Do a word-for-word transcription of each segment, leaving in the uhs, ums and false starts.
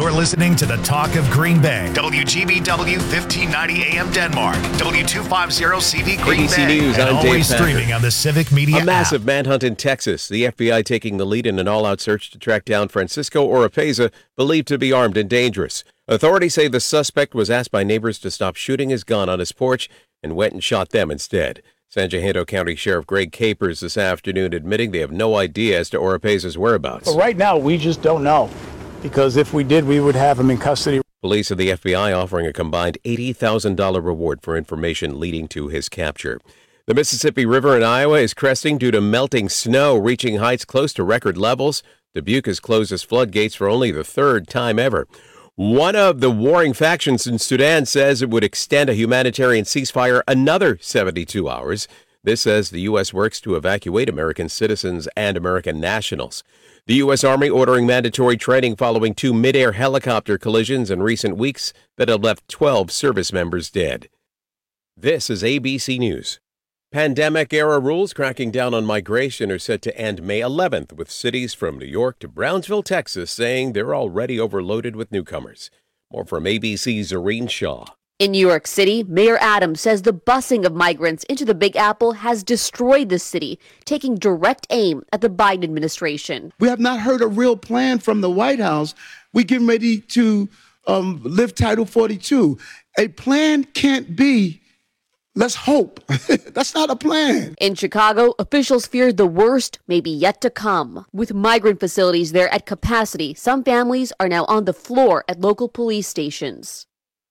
You're listening to the Talk of Green Bay. W G B W fifteen ninety A M Denmark. W two fifty C V Green A B C Bay. News, and I'm Dave always Packer. streaming on the Civic Media A massive app. manhunt in Texas. The F B I taking the lead in an all-out search to track down Francisco Oropeza, believed to be armed and dangerous. Authorities say the suspect was asked by neighbors to stop shooting his gun on his porch and went and shot them instead. San Jacinto County Sheriff Greg Capers this afternoon admitting they have no idea as to Oropeza's whereabouts. But right now, we just don't know, because if we did, we would have him in custody. Police and the F B I offering a combined eighty thousand dollars reward for information leading to his capture. The Mississippi River in Iowa is cresting due to melting snow, reaching heights close to record levels. Dubuque has closed its floodgates for only the third time ever. One of the warring factions in Sudan says it would extend a humanitarian ceasefire another seventy-two hours. This says the U S works to evacuate American citizens and American nationals. The U S Army ordering mandatory training following two mid-air helicopter collisions in recent weeks that have left twelve service members dead. This is A B C News. Pandemic-era rules cracking down on migration are set to end May eleventh, with cities from New York to Brownsville, Texas, saying they're already overloaded with newcomers. More from A B C's Zareen Shaw. In New York City, Mayor Adams says the busing of migrants into the Big Apple has destroyed the city, taking direct aim at the Biden administration. We have not heard a real plan from the White House. We're getting ready to um, lift Title forty-two. A plan can't be, let's hope. That's not a plan. In Chicago, officials feared the worst may be yet to come. With migrant facilities there at capacity, some families are now on the floor at local police stations.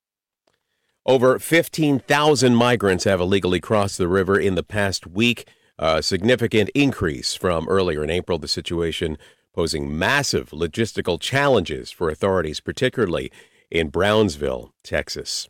Over fifteen thousand migrants have illegally crossed the river in the past week, a significant increase from earlier in April. The situation posing massive logistical challenges for authorities, particularly in Brownsville, Texas.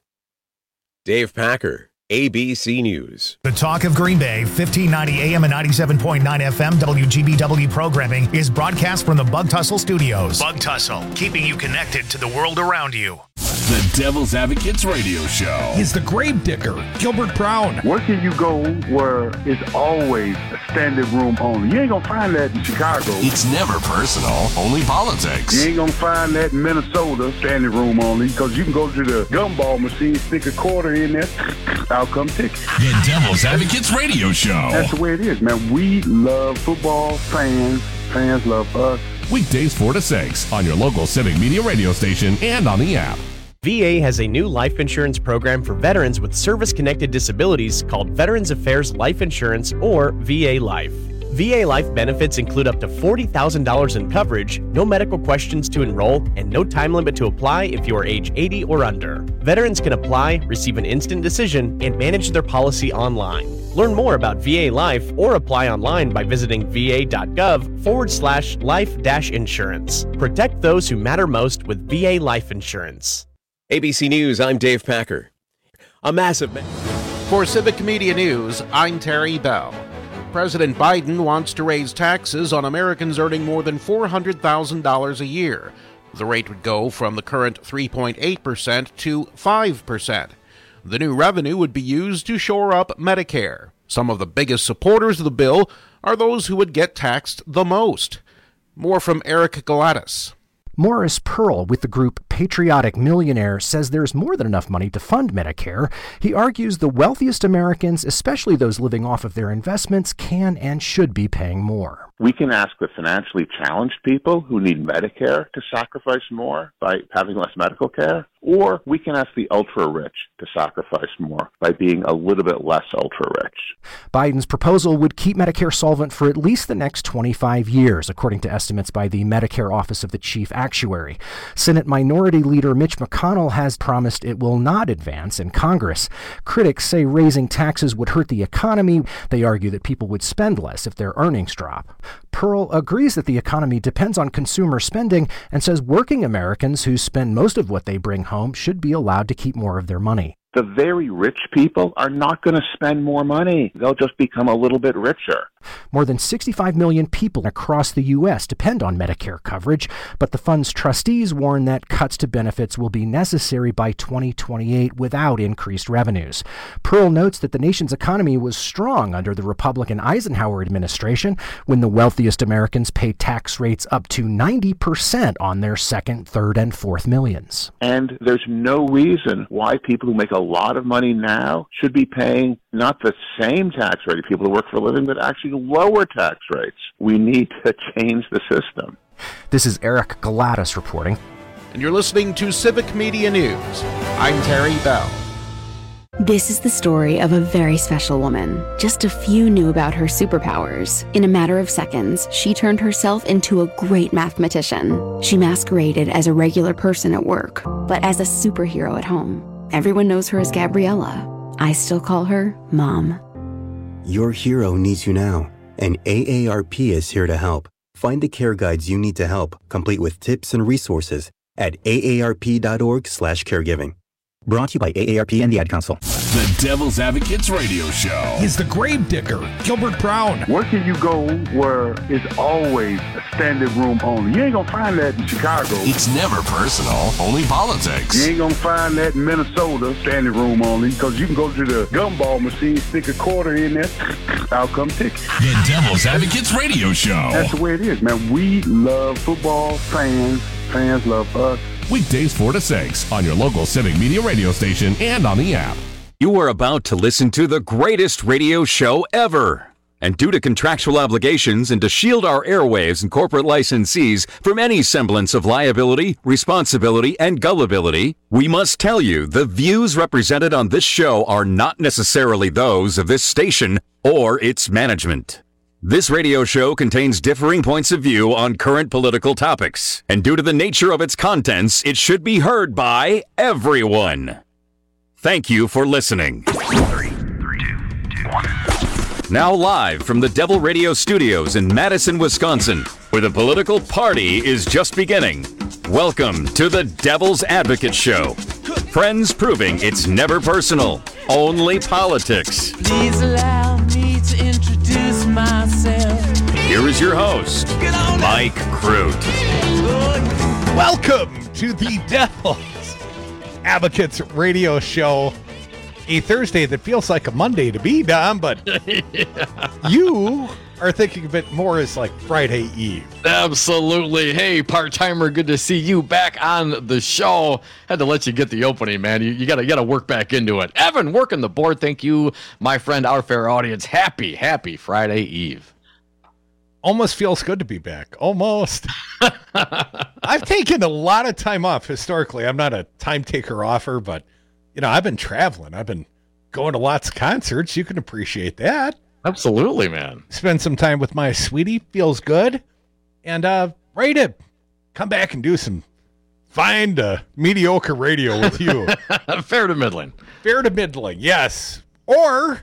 Dave Packer, A B C News. The Talk of Green Bay, fifteen ninety A M and ninety-seven point nine F M W G B W programming is broadcast from the Bug Tussle Studios. Bug Tussle, keeping you connected to the world around you. The Devil's Advocates Radio Show. He's the grave digger, Gilbert Brown. Where can you go where it's always a standing room only? You ain't gonna find that in Chicago. It's never personal, only politics. You ain't gonna find that in Minnesota, standing room only, because you can go to the gumball machine, stick a quarter in there, out come ticket. The Devil's Advocates Radio Show. That's the way it is, man. We love football, fans, fans love us. Weekdays four to six on your local Civic Media radio station and on the app. V A has a new life insurance program for veterans with service-connected disabilities called Veterans Affairs Life Insurance, or V A Life. V A Life benefits include up to forty thousand dollars in coverage, no medical questions to enroll, and no time limit to apply if you are age eighty or under. Veterans can apply, receive an instant decision, and manage their policy online. Learn more about V A Life or apply online by visiting va.gov forward slash life dash insurance. Protect those who matter most with V A Life Insurance. A B C News, I'm Dave Packer. A massive... Ma- For Civic Media News, I'm Terry Bell. President Biden wants to raise taxes on Americans earning more than four hundred thousand dollars a year. The rate would go from the current three point eight percent to five percent. The new revenue would be used to shore up Medicare. Some of the biggest supporters of the bill are those who would get taxed the most. More from Eric Gladys. Morris Pearl with the group Patriotic Millionaire says there's more than enough money to fund Medicare. He argues the wealthiest Americans, especially those living off of their investments, can and should be paying more. We can ask the financially challenged people who need Medicare to sacrifice more by having less medical care, or we can ask the ultra-rich to sacrifice more by being a little bit less ultra-rich. Biden's proposal would keep Medicare solvent for at least the next twenty-five years, according to estimates by the Medicare Office of the Chief Actuary. Senate Minority Leader Mitch McConnell has promised it will not advance in Congress. Critics say raising taxes would hurt the economy. They argue that people would spend less if their earnings drop. Pearl agrees that the economy depends on consumer spending and says working Americans who spend most of what they bring home should be allowed to keep more of their money. the very rich people are not going to spend more money. They'll just become a little bit richer. More than sixty-five million people across the U S depend on Medicare coverage, but the fund's trustees warn that cuts to benefits will be necessary by twenty twenty-eight without increased revenues. Pearl notes that the nation's economy was strong under the Republican Eisenhower administration, when the wealthiest Americans paid tax rates up to ninety percent on their second, third, and fourth millions. And there's no reason why people who make a lot of money now should be paying not the same tax rate of people who work for a living, but actually lower tax rates. We need to change the system. This is Eric Galatis reporting. And you're listening to Civic Media News. I'm Terry Bell. This is the story of a very special woman. Just a few knew about her superpowers. In a matter of seconds, she turned herself into a great mathematician. She masqueraded as a regular person at work, but as a superhero at home. Everyone knows her as Gabriella. I still call her Mom. Your hero needs you now, and A A R P is here to help. Find the care guides you need to help, complete with tips and resources at A A R P dot org slash caregiving. Brought to you by A A R P and the Ad Council. The Devil's Advocates Radio Show. He's the grave digger, Gilbert Brown. Where can you go where it's always a standing room only? You ain't gonna find that in Chicago. It's never personal, only politics. You ain't gonna find that in Minnesota, standing room only, because you can go to the gumball machine, stick a quarter in there, out come ticket. The Devil's Advocates Radio Show. That's the way it is, man. We love football, fans, fans love us. Weekdays four to six on your local Civic Media radio station and on the app. You are about to listen to the greatest radio show ever. And due to contractual obligations and to shield our airwaves and corporate licensees from any semblance of liability, responsibility, and gullibility, we must tell you the views represented on this show are not necessarily those of this station or its management. This radio show contains differing points of view on current political topics, and due to the nature of its contents, it should be heard by everyone. Thank you for listening. Three, three, two, two, one. Now live from the Devil Radio Studios in Madison, Wisconsin, where the political party is just beginning. Welcome to the Devil's Advocate Show. Friends proving it's never personal, only politics. Please allow me to introduce myself. Here is your host, Mike Crute. Welcome to the Devil's Advocates Radio Show. A Thursday that feels like a Monday to me, Dom, but yeah. You are thinking of it more as like Friday Eve. Absolutely. Hey, part-timer, good to see you back on the show. Had to let you get the opening, man. You, you gotta you gotta work back into it. Evan, working the board. Thank you, my friend, our fair audience. Happy, happy Friday Eve. Almost feels good to be back. Almost. I've taken a lot of time off historically. I'm not a time taker offer, but you know, I've been traveling. I've been going to lots of concerts. You can appreciate that. Absolutely, man. Spend some time with my sweetie. Feels good. And uh, ready to come back and do some fine to mediocre radio with you. Fair to middling. Fair to middling, yes. Or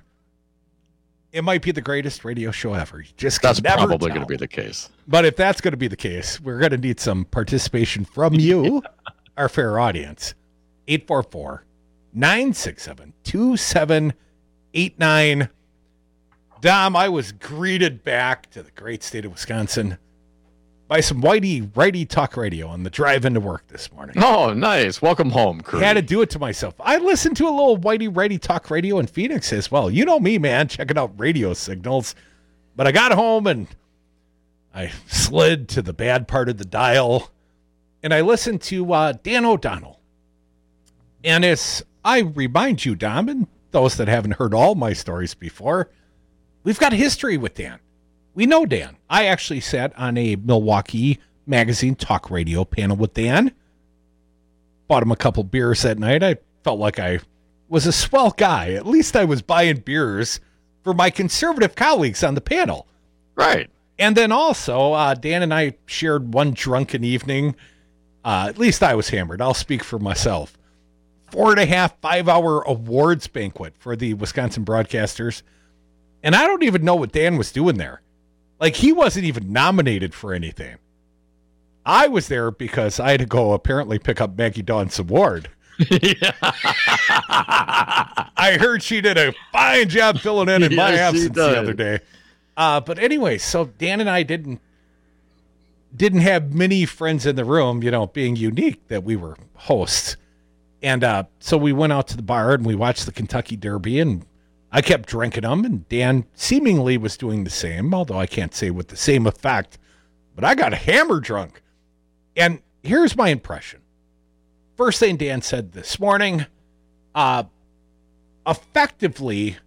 it might be the greatest radio show ever. You just That's never probably tell. going to be the case. But if that's going to be the case, we're going to need some participation from you, our fair audience. eight four four, nine six seven, two seven eight nine. Dom, I was greeted back to the great state of Wisconsin by some whitey righty talk radio on the drive into work this morning. Oh, nice. Welcome home, crew. I had to do it to myself. I listened to a little whitey righty talk radio in Phoenix as well. You know me, man, checking out radio signals. But I got home and I slid to the bad part of the dial and I listened to uh, Dan O'Donnell. And as I remind you, Dom, and those that haven't heard all my stories before, we've got history with Dan. We know Dan. I actually sat on a Milwaukee Magazine talk radio panel with Dan. Bought him a couple beers that night. I felt like I was a swell guy. At least I was buying beers for my conservative colleagues on the panel. Right. And then also, uh, Dan and I shared one drunken evening. Uh, at least I was hammered. I'll speak for myself. Four and a half, five hour awards banquet for the Wisconsin broadcasters. And I don't even know what Dan was doing there. Like, he wasn't even nominated for anything. I was there because I had to go apparently pick up Maggie Dawn's award. I heard she did a fine job filling in in my Yes, she absence the did. other day. Uh, but anyway, so Dan and I didn't didn't have many friends in the room, you know, being unique that we were hosts. And uh, so we went out to the bar and we watched the Kentucky Derby, and I kept drinking them, and Dan seemingly was doing the same, although I can't say with the same effect. But I got hammer drunk. And here's my impression. First thing Dan said this morning, uh, effectively,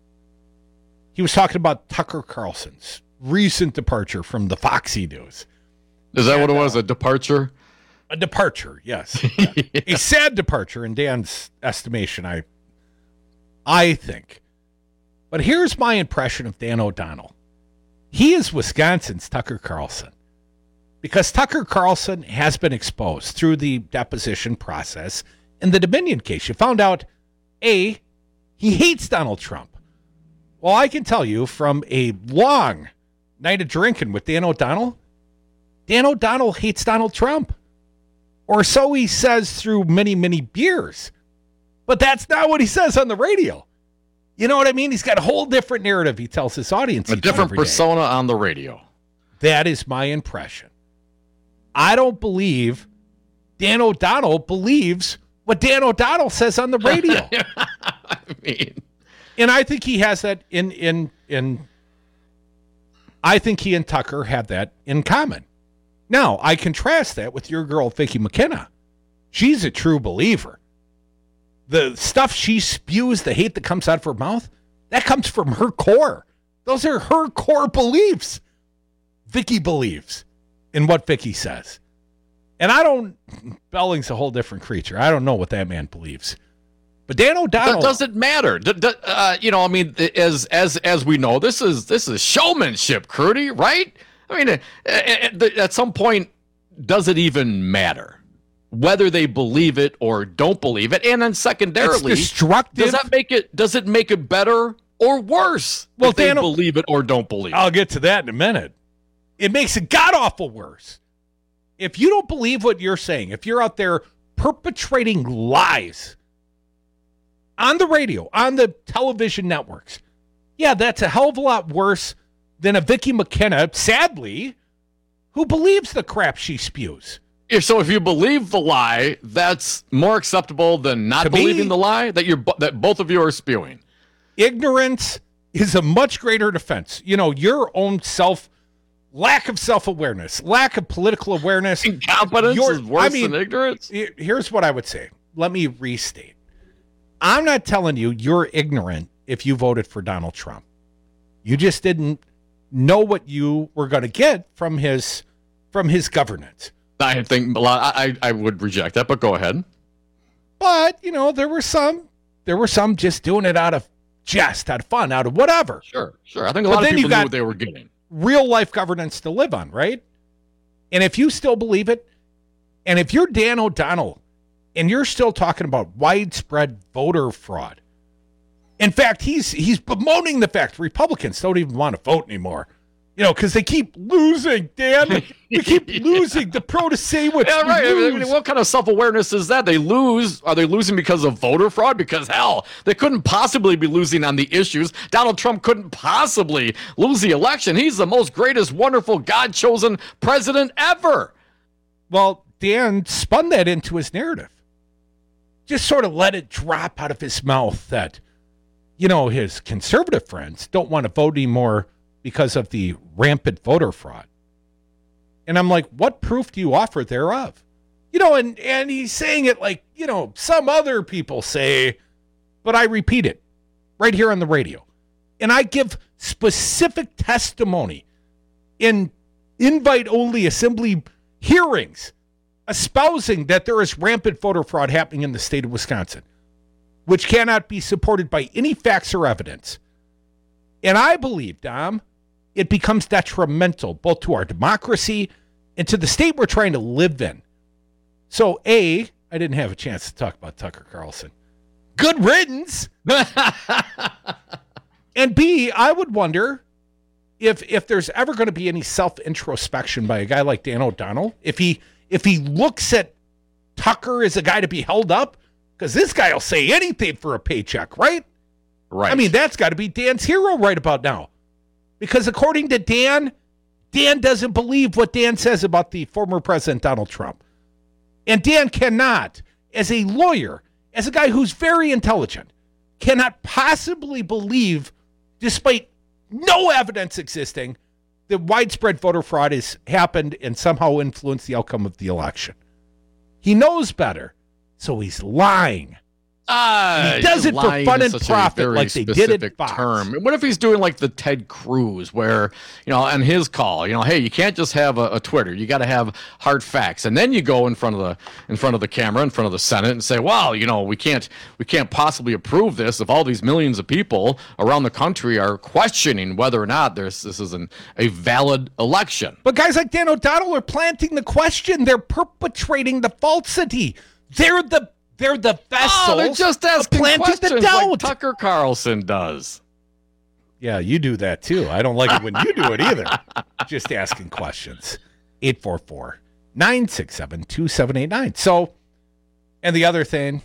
he was talking about Tucker Carlson's recent departure from the Foxy News. Is that And, what it was? uh, A departure? A departure, yes. Yeah. A sad departure in Dan's estimation, I I think. But here's my impression of Dan O'Donnell. He is Wisconsin's Tucker Carlson. Because Tucker Carlson has been exposed through the deposition process in the Dominion case. You found out, A, he hates Donald Trump. Well, I can tell you from a long night of drinking with Dan O'Donnell, Dan O'Donnell hates Donald Trump. Or so he says through many, many beers. But that's not what he says on the radio. You know what I mean? He's got a whole different narrative he tells his audience. A each different and every day. persona on the radio. That is my impression. I don't believe Dan O'Donnell believes what Dan O'Donnell says on the radio. I mean, and I think he has that in in in I think he and Tucker have that in common. Now, I contrast that with your girl Vicky McKenna. She's a true believer. The stuff she spews, the hate that comes out of her mouth, that comes from her core. Those are her core beliefs. Vicky believes in what Vicky says. And I don't, Belling's a whole different creature. I don't know what that man believes. But Dan O'Donnell. That doesn't matter. D- d- uh, you know, I mean, as as as we know, this is this is showmanship, Crudy, right? I mean, at, at some point, does it even matter whether they believe it or don't believe it? And then secondarily, It's destructive. does that make it? Does it make it better or worse? Well, if they Dan, believe it or don't believe it. I'll get to that in a minute. It makes it god awful worse. If you don't believe what you're saying, if you're out there perpetrating lies on the radio, on the television networks, yeah, that's a hell of a lot worse than a Vicky McKenna, sadly, who believes the crap she spews. If so, if you believe the lie, that's more acceptable than not To me- believing the lie that you're bo- that both of you are spewing. Ignorance is a much greater defense. You know, your own self, lack of self-awareness, lack of political awareness. Incompetence your- is worse I mean, than ignorance. he- Here's what I would say. Let me restate. I'm not telling you you're ignorant if you voted for Donald Trump. You just didn't know what you were going to get from his from his governance. I think a lot. I I would reject that, but go ahead. But, you know, there were some there were some just doing it out of jest, out of fun, out of whatever. Sure, sure. I think a But lot of then you people knew got what they were getting. real life governance to live on, right? And if you still believe it, and if you're Dan O'Donnell and you're still talking about widespread voter fraud, in fact, he's he's bemoaning the fact Republicans don't even want to vote anymore. You know, because they keep losing, Dan. They keep losing. The pro to say what Yeah, right. I lose. mean, what kind of self-awareness is that? They lose. Are they losing because of voter fraud? Because, hell, they couldn't possibly be losing on the issues. Donald Trump couldn't possibly lose the election. He's the most greatest, wonderful, God-chosen president ever. Well, Dan spun that into his narrative. Just sort of let it drop out of his mouth that, you know, his conservative friends don't want to vote anymore because of the rampant voter fraud. And I'm like, what proof do you offer thereof? You know, and, and he's saying it like, you know, some other people say, but I repeat it right here on the radio. And I give specific testimony in invite-only assembly hearings espousing that there is rampant voter fraud happening in the state of Wisconsin, which cannot be supported by any facts or evidence. And I believe, Dom, it becomes detrimental both to our democracy and to the state we're trying to live in. So, A, I didn't have a chance to talk about Tucker Carlson. Good riddance. And B, I would wonder if if there's ever going to be any self-introspection by a guy like Dan O'Donnell, if he if he looks at Tucker as a guy to be held up Because this guy will say anything for a paycheck, right? Right. I mean, that's got to be Dan's hero right about now. Because according to Dan, Dan doesn't believe what Dan says about the former president, Donald Trump. And Dan cannot, as a lawyer, as a guy who's very intelligent, cannot possibly believe, despite no evidence existing, that widespread voter fraud has happened and somehow influenced the outcome of the election. He knows better, so he's lying. Uh, he does it for fun and profit like they did at Fox. Term. What if he's doing like the Ted Cruz where, you know, on his call, you know, hey, you can't just have a, a Twitter. You got to have hard facts. And then you go in front of the in front of the camera, in front of the Senate and say, well, you know, we can't we can't possibly approve this if all these millions of people around the country are questioning whether or not there's this is an, a valid election. But guys like Dan O'Donnell are planting the question. They're perpetrating the falsity. They're the They're the vessels. Oh, they're just asking questions the doubt. like Tucker Carlson does. Yeah, you do that too. I don't like it when you do it either. Just asking questions. eight four four, nine six seven, two seven eight nine. So, and the other thing,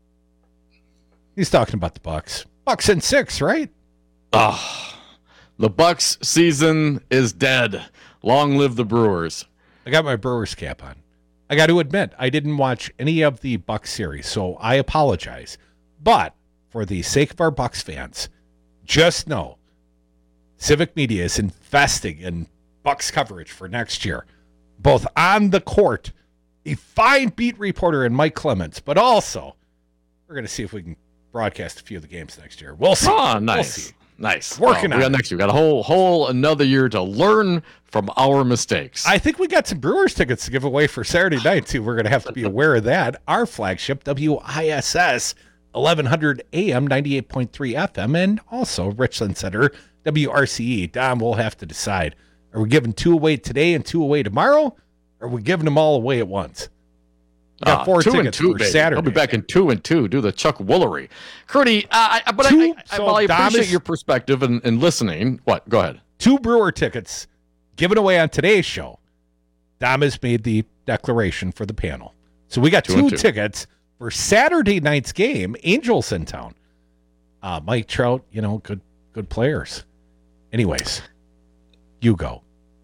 he's talking about the Bucks. Bucks and six, right? Oh, the Bucks season is dead. Long live the Brewers. I got my Brewers cap on. I got to admit, I didn't watch any of the Bucks series, so I apologize. But for the sake of our Bucks fans, just know Civic Media is investing in Bucks coverage for next year, both on the court, a fine beat reporter in Mike Clements, but also we're going to see if we can broadcast a few of the games next year. We'll see. Oh, nice. We'll see. Nice. Working well, on we got it. next year. We got a whole whole another year to learn from our mistakes. I think we got some Brewers tickets to give away for Saturday night, too. We're going to have to be aware of that. Our flagship, W I S S, eleven hundred A M, ninety-eight point three F M, and also Richland Center, W R C E. Don, we'll have to decide. Are we giving two away today and two away tomorrow? Or are we giving them all away at once? We got Uh, four two and tickets two, for baby. Saturday. I'll be back in two and two. Do the Chuck Woolery. Curdy, uh, I, but I, Two- I, I, so while I Dom appreciate is- your perspective and, and listening. What? Go ahead. Two Brewer tickets given away on today's show. Dom has made the declaration for the panel. So we got Two two, and two. tickets for Saturday night's game, Angels in town. Uh, Mike Trout, you know, good good players. Anyways, you go.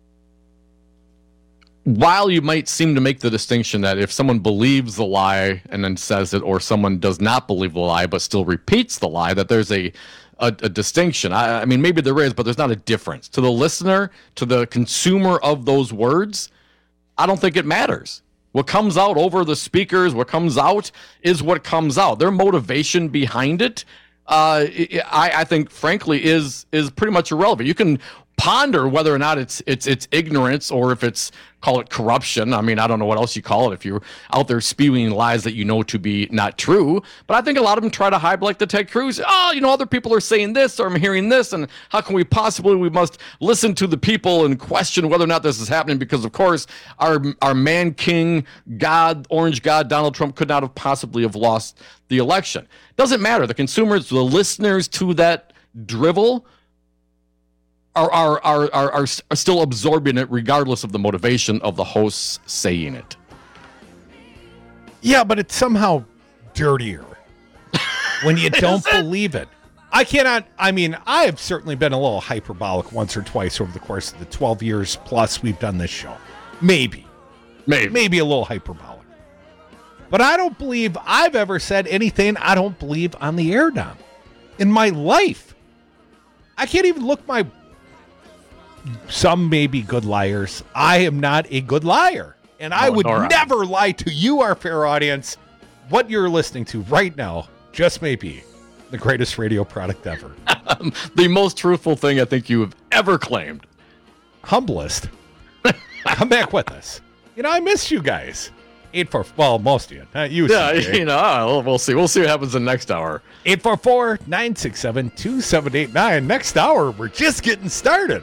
While you might seem to make the distinction that if someone believes the lie and then says it, or someone does not believe the lie but still repeats the lie, that there's a a, a distinction. I, I mean, maybe there is, but there's not a difference. To the listener, to the consumer of those words, I don't think it matters. What comes out over the speakers, what comes out is what comes out. Their motivation behind it, uh, I, I think, frankly, is is pretty much irrelevant. You can ponder whether or not it's it's it's ignorance or if it's, call it corruption. I mean, I don't know what else you call it if you're out there spewing lies that you know to be not true. But I think a lot of them try to hide, like the Ted Cruz. Oh, you know, other people are saying this, or I'm hearing this, and how can we possibly? We must listen to the people and question whether or not this is happening because, of course, our our man king God, Orange God, Donald Trump could not have possibly have lost the election. Doesn't matter. The consumers, the listeners to that drivel, Are, are are are are still absorbing it regardless of the motivation of the hosts saying it. Yeah, but it's somehow dirtier when you don't believe it. I cannot, I mean, I have certainly been a little hyperbolic once or twice over the course of the twelve years plus we've done this show. Maybe. Maybe. Maybe a little hyperbolic. But I don't believe I've ever said anything I don't believe on the air, Dom. In my life. I can't even look my... Some may be good liars. I am not a good liar. And I No, would nor I. never lie to you, our fair audience. What you're listening to right now just may be the greatest radio product ever. The most truthful thing I think you have ever claimed. Humblest. Come back with us. You know, I missed you guys. Eight four, well, most of you. Not you, Yeah, C J. you know, uh, we'll see. We'll see what happens in the next hour. eight four four, nine six seven, two seven eight nine. Next hour, we're just getting started.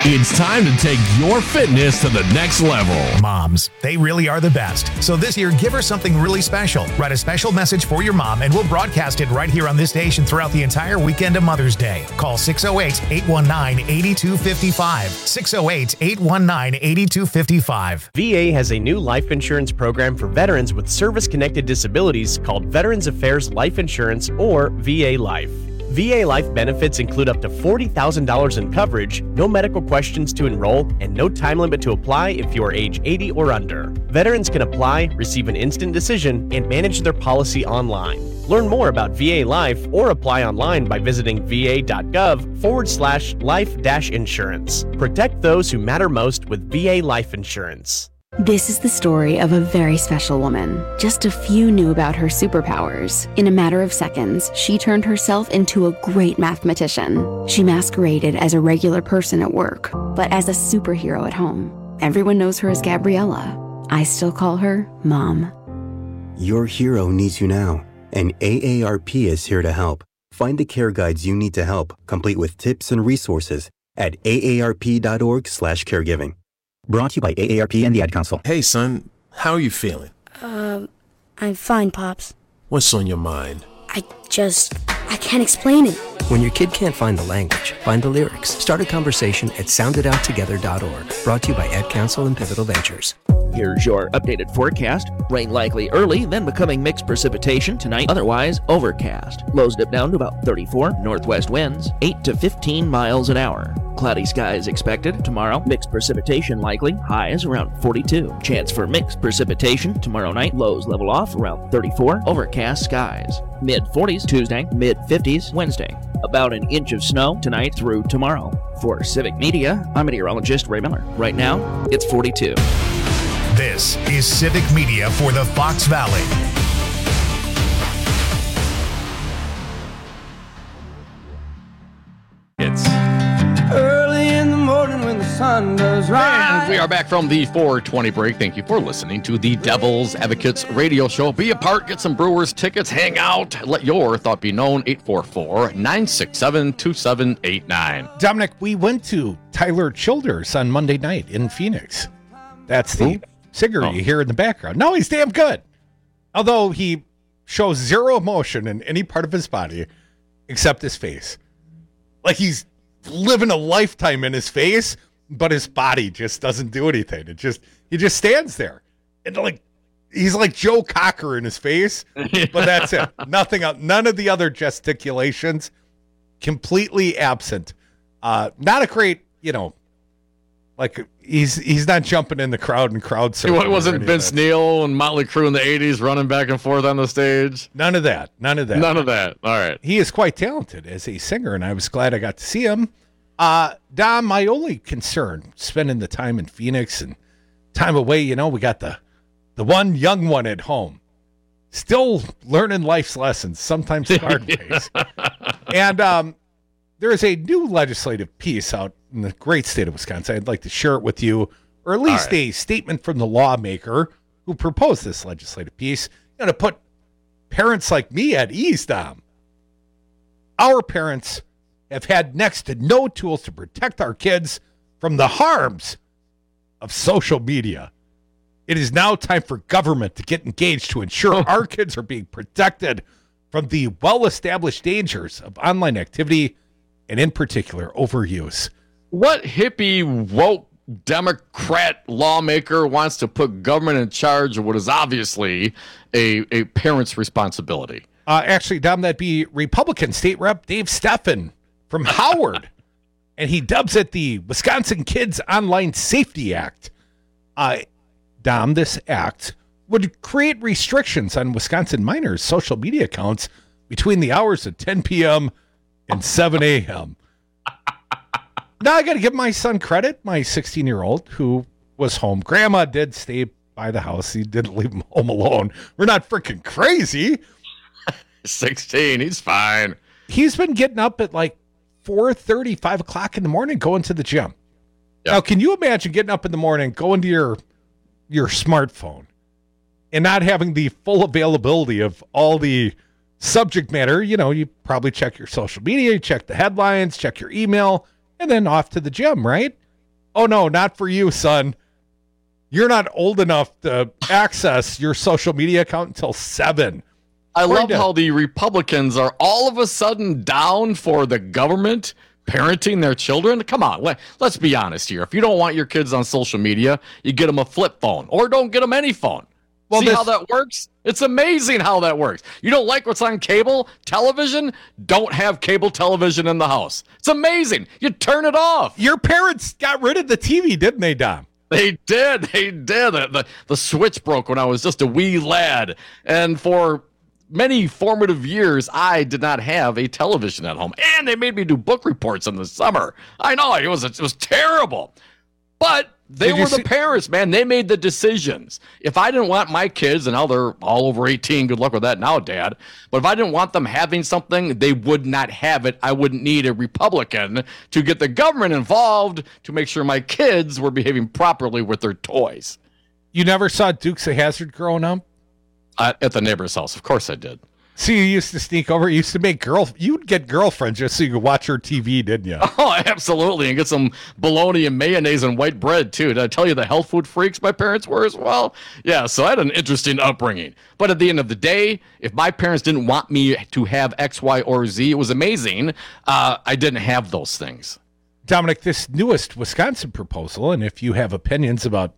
It's time to take your fitness to the next level. Moms, they really are the best. So this year, give her something really special. Write a special message for your mom, and we'll broadcast it right here on this station throughout the entire weekend of Mother's Day. Call six oh eight, eight one nine, eight two five five. six oh eight, eight one nine, eight two five five. V A has a new life insurance program for veterans with service-connected disabilities called Veterans Affairs Life Insurance, or V A Life. V A Life benefits include up to forty thousand dollars in coverage, no medical questions to enroll, and no time limit to apply if you are age eighty or under. Veterans can apply, receive an instant decision, and manage their policy online. Learn more about V A Life or apply online by visiting va.gov forward slash life dash insurance. Protect those who matter most with V A Life Insurance. This is the story of a very special woman. Just a few knew about her superpowers. In a matter of seconds, she turned herself into a great mathematician. She masqueraded as a regular person at work, but as a superhero at home. Everyone knows her as Gabriella. I still call her Mom. Your hero needs you now, and A A R P is here to help. Find the care guides you need to help, complete with tips and resources at A A R P dot org slash caregiving. Brought to you by A A R P and the Ad Council. Hey, son, how are you feeling? Um, I'm fine, Pops. What's on your mind? I just, I can't explain it. When your kid can't find the language, find the lyrics. Start a conversation at sound it out together dot org. Brought to you by Ad Council and Pivotal Ventures. Here's your updated forecast. Rain likely early, then becoming mixed precipitation tonight, otherwise overcast. Lows dip down to about thirty-four, northwest winds, eight to fifteen miles an hour. Cloudy skies expected tomorrow, mixed precipitation likely, highs around forty-two. Chance for mixed precipitation tomorrow night, lows level off around thirty-four, overcast skies. mid forties Tuesday, mid fifties Wednesday. About an inch of snow tonight through tomorrow. For Civic Media, I'm meteorologist Ray Miller. Right now, it's forty-two. This is Civic Media for the Fox Valley. It's early in the morning when the sun does rise. And we are back from the four twenty break. Thank you for listening to the Devil's Advocates radio show. Be a part, get some Brewers tickets, hang out, let your thought be known. eight four four, nine six seven, two seven eight nine. Dominic, we went to Tyler Childers on Monday night in Phoenix. That's the Ooh. singer oh. you hear in the background. No, he's damn good. Although he shows zero emotion in any part of his body except his face. Like he's living a lifetime in his face, but his body just doesn't do anything. It just he just stands there. And like he's like Joe Cocker in his face, but that's it. Nothing else, none of the other gesticulations, completely absent. Uh, not a great, you know, like he's he's not jumping in the crowd and crowd surfing. It wasn't Vince Neil and Motley Crue in the eighties running back and forth on the stage. None of that. None of that. None of that. All right. He is quite talented as a singer, and I was glad I got to see him. Uh, Dom, my only concern, spending the time in Phoenix and time away, you know, we got the the one young one at home, still learning life's lessons, sometimes the hard ways. And um, there is a new legislative piece out in the great state of Wisconsin. I'd like to share it with you, or at least right. a statement from the lawmaker who proposed this legislative piece, you know, to put parents like me at ease, Dom. Our parents have had next to no tools to protect our kids from the harms of social media. It is now time for government to get engaged to ensure our kids are being protected from the well-established dangers of online activity and, in particular, overuse. What hippie, woke, Democrat lawmaker wants to put government in charge of what is obviously a, a parent's responsibility? Uh, actually, Dom, that'd be Republican State Rep Dave Steffen from Howard, and he dubs it the Wisconsin Kids Online Safety Act. Uh, Dom, this act would create restrictions on Wisconsin minors' social media accounts between the hours of ten p.m. and seven a.m. Now, I got to give my son credit, my sixteen-year-old, who was home. Grandma did stay by the house. He didn't leave him home alone. We're not freaking crazy. sixteen, he's fine. He's been getting up at like four thirty, five o'clock in the morning, going to the gym. Yep. Now, can you imagine getting up in the morning, going to your your smartphone, and not having the full availability of all the subject matter? You know, you probably check your social media, you check the headlines, check your email, and then off to the gym, right? Oh, no, not for you, son. You're not old enough to access your social media account until seven. I Where love did- how the Republicans are all of a sudden down for the government parenting their children. Come on, let, let's be honest here. If you don't want your kids on social media, you get them a flip phone or don't get them any phone. Well, See this- how that works? It's amazing how that works. You don't like what's on cable television? Don't have cable television in the house. It's amazing. You turn it off. Your parents got rid of the T V, didn't they, Dom? They did. They did. The, the, the switch broke when I was just a wee lad. And for many formative years, I did not have a television at home. And they made me do book reports in the summer. I know, it was, it was terrible. But they Did you were the see- parents, man. They made the decisions. If I didn't want my kids, and now they're all over eighteen, good luck with that now, Dad. But if I didn't want them having something, they would not have it. I wouldn't need a Republican to get the government involved to make sure my kids were behaving properly with their toys. You never saw Dukes of Hazzard growing up? Uh, at the neighbor's house. Of course I did. See, you used to sneak over. You used to make girl. You'd get girlfriends just so you could watch her T V, didn't you? Oh, absolutely. And get some bologna and mayonnaise and white bread, too. Did I tell you the health food freaks my parents were as well? Yeah, so I had an interesting upbringing. But at the end of the day, if my parents didn't want me to have X, Y, or Z, it was amazing. Uh, I didn't have those things. Dominic, this newest Wisconsin proposal, and if you have opinions about,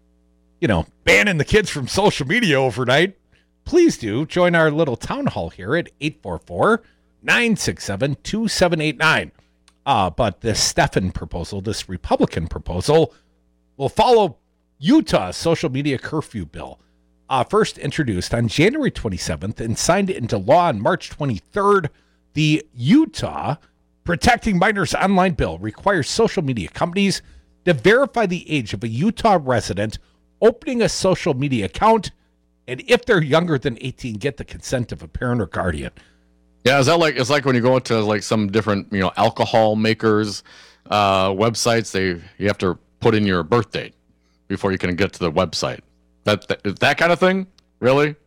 you know, banning the kids from social media overnight, please do join our little town hall here at eight four four, nine six seven, two seven eight nine. Uh, but this Stephan proposal, this Republican proposal, will follow Utah's social media curfew bill. Uh, first introduced on January twenty-seventh and signed into law on March twenty-third, the Utah Protecting Minors Online bill requires social media companies to verify the age of a Utah resident opening a social media account, and if they're younger than eighteen, get the consent of a parent or guardian. Yeah, is that like it's like when you go into like some different, you know, alcohol makers uh, websites, they you have to put in your birth date before you can get to the website. That that, that kind of thing? Really?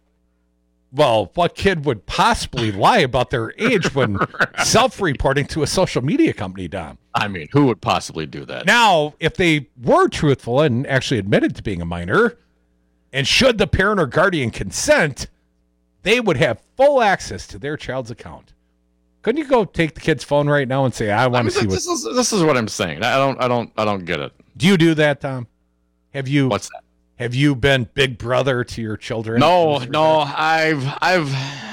Well, what kid would possibly lie about their age when self-reporting to a social media company, Dom? I mean, who would possibly do that? Now, if they were truthful and actually admitted to being a minor, and should the parent or guardian consent, they would have full access to their child's account. Couldn't you go take the kid's phone right now and say, "I want I mean, to see this what"? is this is what I'm saying. I don't I don't I don't get it. Do you do that, Tom? Have you? What's that? Have you been big brother to your children? No, no, I've, I've, uh,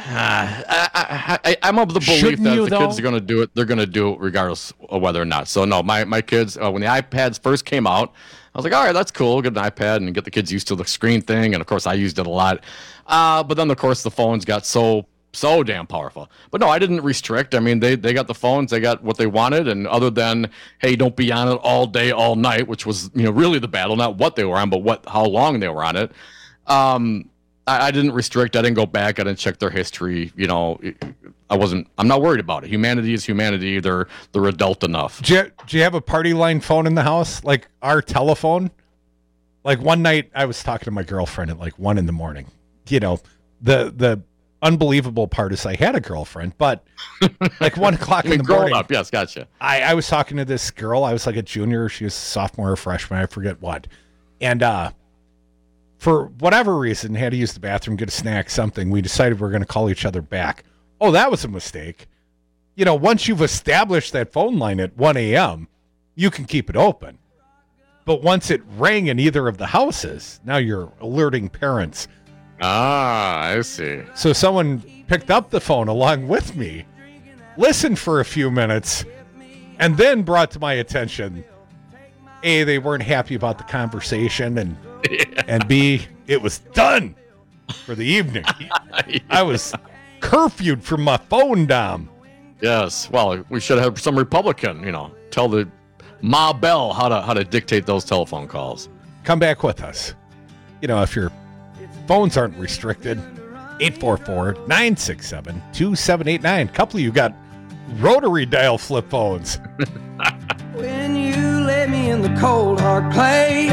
I, I, I, I'm of the belief Shouldn't that you, if the kids though? are going to do it, they're going to do it regardless of whether or not. So no, my, my kids, uh, when the iPads first came out, I was like, all right, that's cool. Get an iPad and get the kids used to the screen thing. And of course I used it a lot. Uh, but then of course the phones got so, so damn powerful. But no, I didn't restrict. I mean, they, they got the phones, they got what they wanted. And other than, hey, don't be on it all day, all night, which was, you know, really the battle, not what they were on, but what, how long they were on it. Um, I, I didn't restrict. I didn't go back. I didn't check their history. You know, I wasn't, I'm not worried about it. Humanity is humanity. They're, they're adult enough. Do you, do you have a party line phone in the house? Like our telephone? Like one night I was talking to my girlfriend at like one in the morning. You know, the, the, unbelievable part is I had a girlfriend, but like one o'clock in the grown morning. up, yes, gotcha. I, I was talking to this girl. I was like a junior. She was a sophomore or freshman. I forget what. And uh, for whatever reason, had to use the bathroom, get a snack, something. We decided we were going to call each other back. Oh, that was a mistake. You know, once you've established that phone line at one a.m., you can keep it open. But once it rang in either of the houses, now you're alerting parents. Ah, I see. So someone picked up the phone along with me, listened for a few minutes, and then brought to my attention, A, they weren't happy about the conversation, and yeah. and B, it was done for the evening. yeah. I was curfewed from my phone, Dom. Yes. Well, we should have some Republican, you know, tell the Ma Bell how to how to dictate those telephone calls. Come back with us. You know, if your phones aren't restricted, eight four four, nine six seven, two seven eight nine. A couple of you got rotary dial flip phones. When you lay me in the cold hard clay.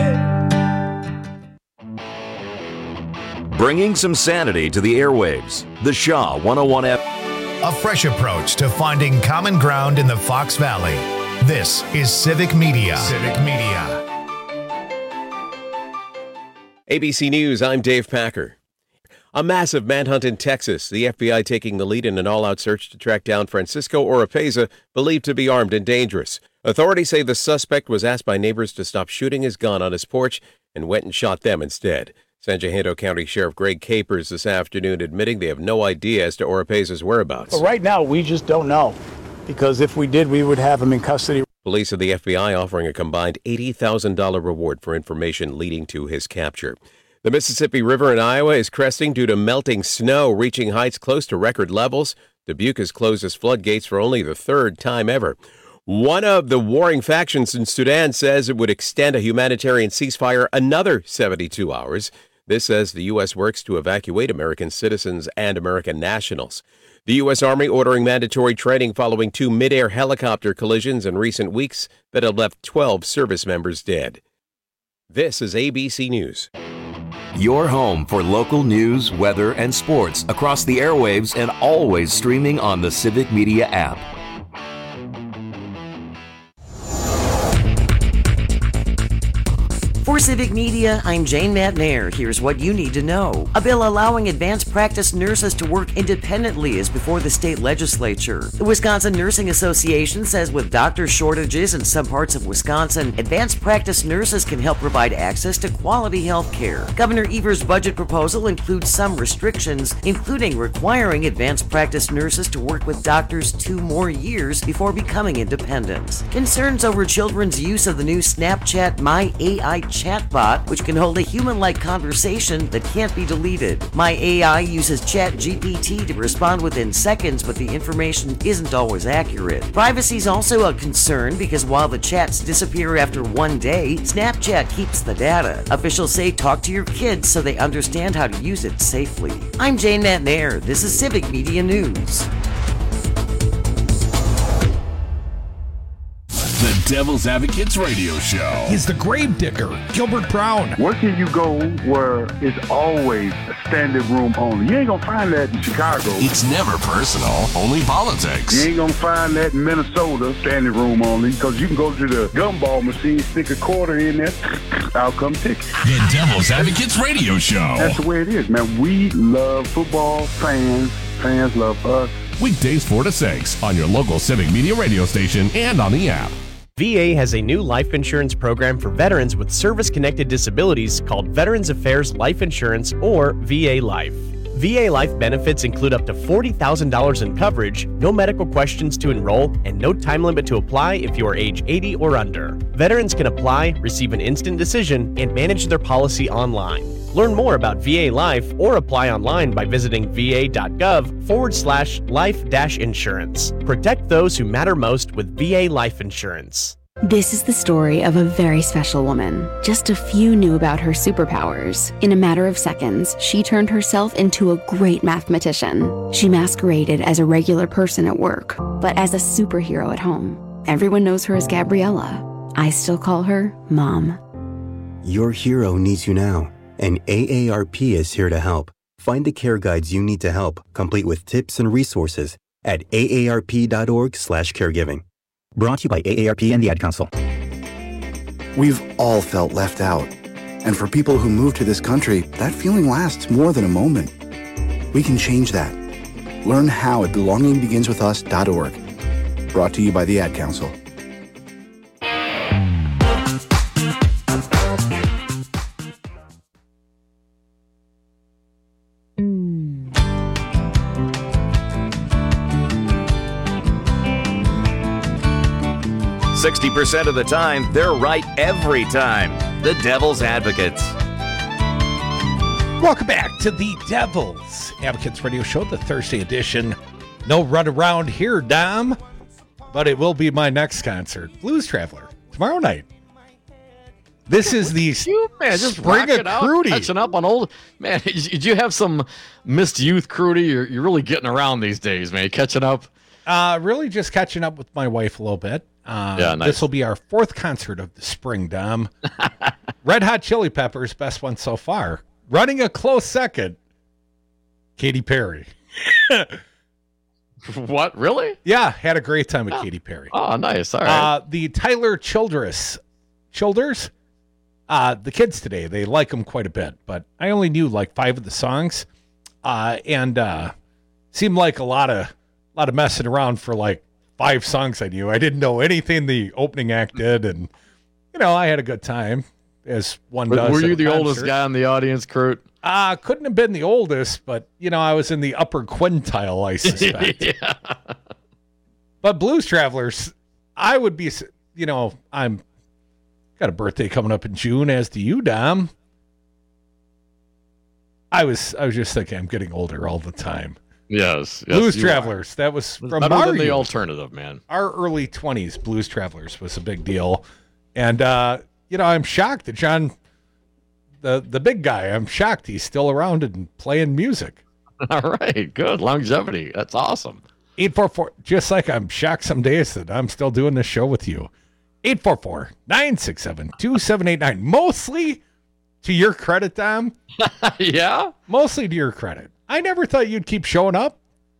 Bringing some sanity to the airwaves. The Shaw one oh one F. A fresh approach to finding common ground in the Fox Valley. This is Civic Media. Civic Media. A B C News, I'm Dave Packer. A massive manhunt in Texas. The F B I taking the lead in an all-out search to track down Francisco Oropeza, believed to be armed and dangerous. Authorities say the suspect was asked by neighbors to stop shooting his gun on his porch and went and shot them instead. San Jacinto County Sheriff Greg Capers this afternoon admitting they have no idea as to Oropeza's whereabouts. But right now, we just don't know, because if we did, we would have him in custody. Police and the F B I offering a combined eighty thousand dollars reward for information leading to his capture. The Mississippi River in Iowa is cresting due to melting snow, reaching heights close to record levels. Dubuque has closed its floodgates for only the third time ever. One of the warring factions in Sudan says it would extend a humanitarian ceasefire another seventy-two hours. This as the U S works to evacuate American citizens and American nationals. The U S Army ordering mandatory training following two mid-air helicopter collisions in recent weeks that have left twelve service members dead. This is A B C News. Your home for local news, weather, and sports across the airwaves and always streaming on the Civic Media app. For Civic Media, I'm Jane Matnair. Here's what you need to know. A bill allowing advanced practice nurses to work independently is before the state legislature. The Wisconsin Nursing Association says with doctor shortages in some parts of Wisconsin, advanced practice nurses can help provide access to quality health care. Governor Evers' budget proposal includes some restrictions, including requiring advanced practice nurses to work with doctors two more years before becoming independent. Concerns over children's use of the new Snapchat My A I chatbot, which can hold a human-like conversation that can't be deleted. My A I uses ChatGPT to respond within seconds, but the information isn't always accurate. Privacy is also a concern because while the chats disappear after one day, Snapchat keeps the data. Officials say talk to your kids so they understand how to use it safely. I'm Jane Matnair. This is Civic Media News. The Devil's Advocates Radio Show. He's the grave digger, Gilbert Brown. Where can you go where it's always a standing room only? You ain't gonna find that in Chicago. It's never personal, only politics. You ain't gonna find that in Minnesota, standing room only, because you can go to the gumball machine, stick a quarter in there, out come ticket. The Devil's Advocates Radio Show. That's the way it is, man. We love football, fans, fans love us. Weekdays four to six on your local Civic Media radio station and on the app. V A has a new life insurance program for veterans with service-connected disabilities called Veterans Affairs Life Insurance, or V A Life. V A Life benefits include up to forty thousand dollars in coverage, no medical questions to enroll, and no time limit to apply if you are age eighty or under. Veterans can apply, receive an instant decision, and manage their policy online. Learn more about V A Life or apply online by visiting va.gov forward slash life dash insurance. Protect those who matter most with V A Life Insurance. This is the story of a very special woman. Just a few knew about her superpowers. In a matter of seconds, she turned herself into a great mathematician. She masqueraded as a regular person at work, but as a superhero at home. Everyone knows her as Gabriella. I still call her Mom. Your hero needs you now, and A A R P is here to help. Find the care guides you need to help, complete with tips and resources at aarp.org slash caregiving. Brought to you by A A R P and the Ad Council. We've all felt left out. And for people who move to this country, that feeling lasts more than a moment. We can change that. Learn how at belonging begins with us dot org. Brought to you by the Ad Council. sixty percent of the time, they're right every time. The Devil's Advocates. Welcome back to the Devil's Advocates Radio Show, the Thursday edition. No run around here, Dom, but it will be my next concert, Blues Traveler, tomorrow night. This is the you, man, just Spring of Crudy. Catching up on old man. Did you have some missed youth, Crudy? You're, you're really getting around these days, man. Catching up. Uh, really just catching up with my wife a little bit. Uh, yeah, nice. This will be our fourth concert of the spring, Dom. Red Hot Chili Peppers, best one so far. Running a close second, Katy Perry. What? Really? Yeah, had a great time with oh. Katy Perry. Oh, nice. All right. Uh, the Tyler Childress, Childers, uh, the kids today, they like them quite a bit, but I only knew like five of the songs, uh, and uh, seemed like a lot of a lot of messing around for like five songs I knew. I didn't know anything the opening act did, and you know, I had a good time, as one were, does. Were you the concert. oldest guy in the audience, Kurt? Uh, couldn't have been the oldest, but, you know, I was in the upper quintile, I suspect. Yeah. But Blues Travelers, I would be, you know, I'm got a birthday coming up in June, as do you, Dom. I was I was just thinking I'm getting older all the time. Yes. yes Blues Travelers, are. That was from better our than the youth. alternative, man. Our early twenties, Blues Travelers was a big deal. And, uh, you know, I'm shocked that John... The the big guy, I'm shocked he's still around and playing music. All right, good. Longevity. That's awesome. eight four four, just like I'm shocked some days that I'm still doing this show with you. eight four four, nine six seven, two seven eight nine. Mostly to your credit, Dom. Yeah? Mostly to your credit. I never thought you'd keep showing up.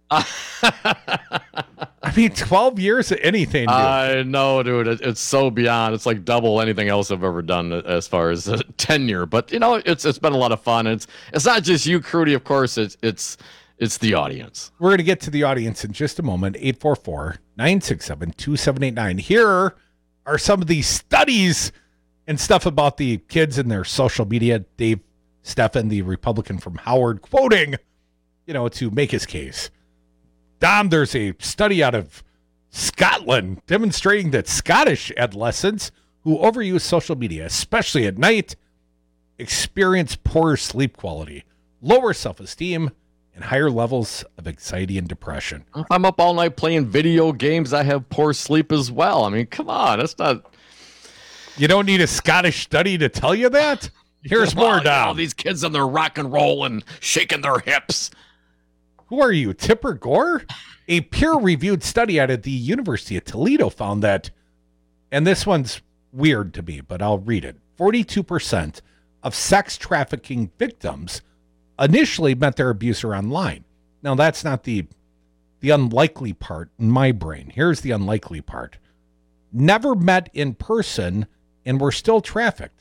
I mean, twelve years of anything, dude. I know, dude. It, it's so beyond. It's like double anything else I've ever done as far as uh, tenure. But you know, it's it's been a lot of fun. It's it's not just you, Crudy. Of course, it's it's it's the audience. We're gonna get to the audience in just a moment. eight four four, nine six seven, two seven eight nine. Here are some of these studies and stuff about the kids and their social media. Dave Steffen, the Republican from Howard, quoting, you know, to make his case. Dom, there's a study out of Scotland demonstrating that Scottish adolescents who overuse social media, especially at night, experience poorer sleep quality, lower self-esteem, and higher levels of anxiety and depression. If I'm up all night playing video games, I have poor sleep as well. I mean, come on, that's not... You don't need a Scottish study to tell you that? Here's more, Dom. All these kids on their rock and roll and shaking their hips. Who are you, Tipper Gore? A peer-reviewed study out of the University of Toledo found that, and this one's weird to me, but I'll read it, forty-two percent of sex trafficking victims initially met their abuser online. Now, that's not the, the unlikely part in my brain. Here's the unlikely part. Never met in person and were still trafficked.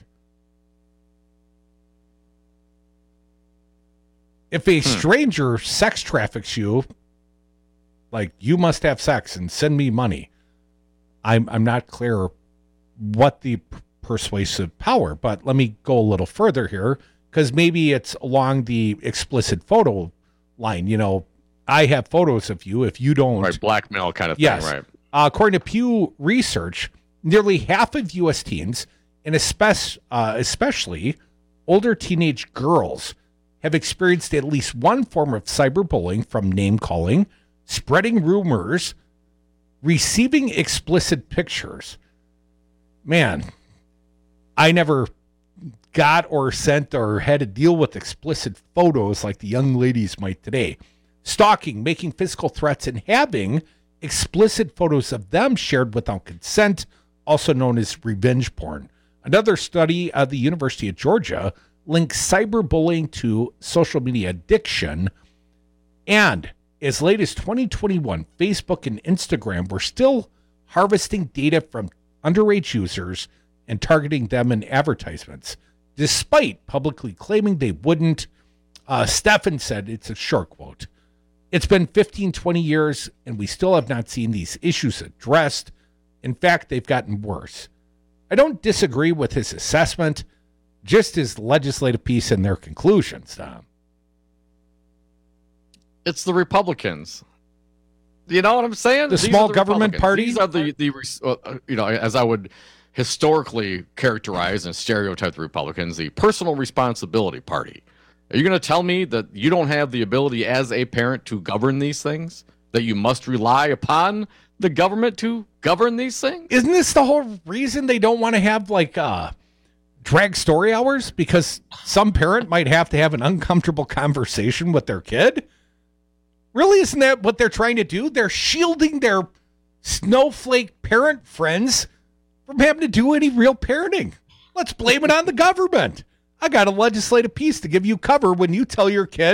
If a stranger hmm. sex traffics you, like, you must have sex and send me money, I'm I'm not clear what the p- persuasive power, but let me go a little further here, because maybe it's along the explicit photo line. You know, I have photos of you. If you don't... Right, blackmail kind of yes. thing, right? Uh, according to Pew Research, nearly half of U S teens, and especially, uh, especially older teenage girls, have experienced at least one form of cyberbullying, from name-calling, spreading rumors, receiving explicit pictures. Man, I never got or sent or had to deal with explicit photos like the young ladies might today. Stalking, making physical threats, and having explicit photos of them shared without consent, also known as revenge porn. Another study at the University of Georgia links cyberbullying to social media addiction. And as late as twenty twenty-one, Facebook and Instagram were still harvesting data from underage users and targeting them in advertisements, despite publicly claiming they wouldn't. Uh, Steffen said, it's a short quote, "It's been fifteen, twenty years, and we still have not seen these issues addressed. In fact, they've gotten worse." I don't disagree with his assessment, just his legislative piece and their conclusions, Tom. It's the Republicans. You know what I'm saying? The These small the government party? These are the, the uh, you know, as I would historically characterize and stereotype the Republicans, the personal responsibility party. Are you going to tell me that you don't have the ability as a parent to govern these things? That you must rely upon the government to govern these things? Isn't this the whole reason they don't want to have, like, uh, drag story hours? Because some parent might have to have an uncomfortable conversation with their kid? Really, isn't that what they're trying to do? They're shielding their snowflake parent friends from having to do any real parenting. Let's blame it on the government. I got a legislative piece to give you cover when you tell your kid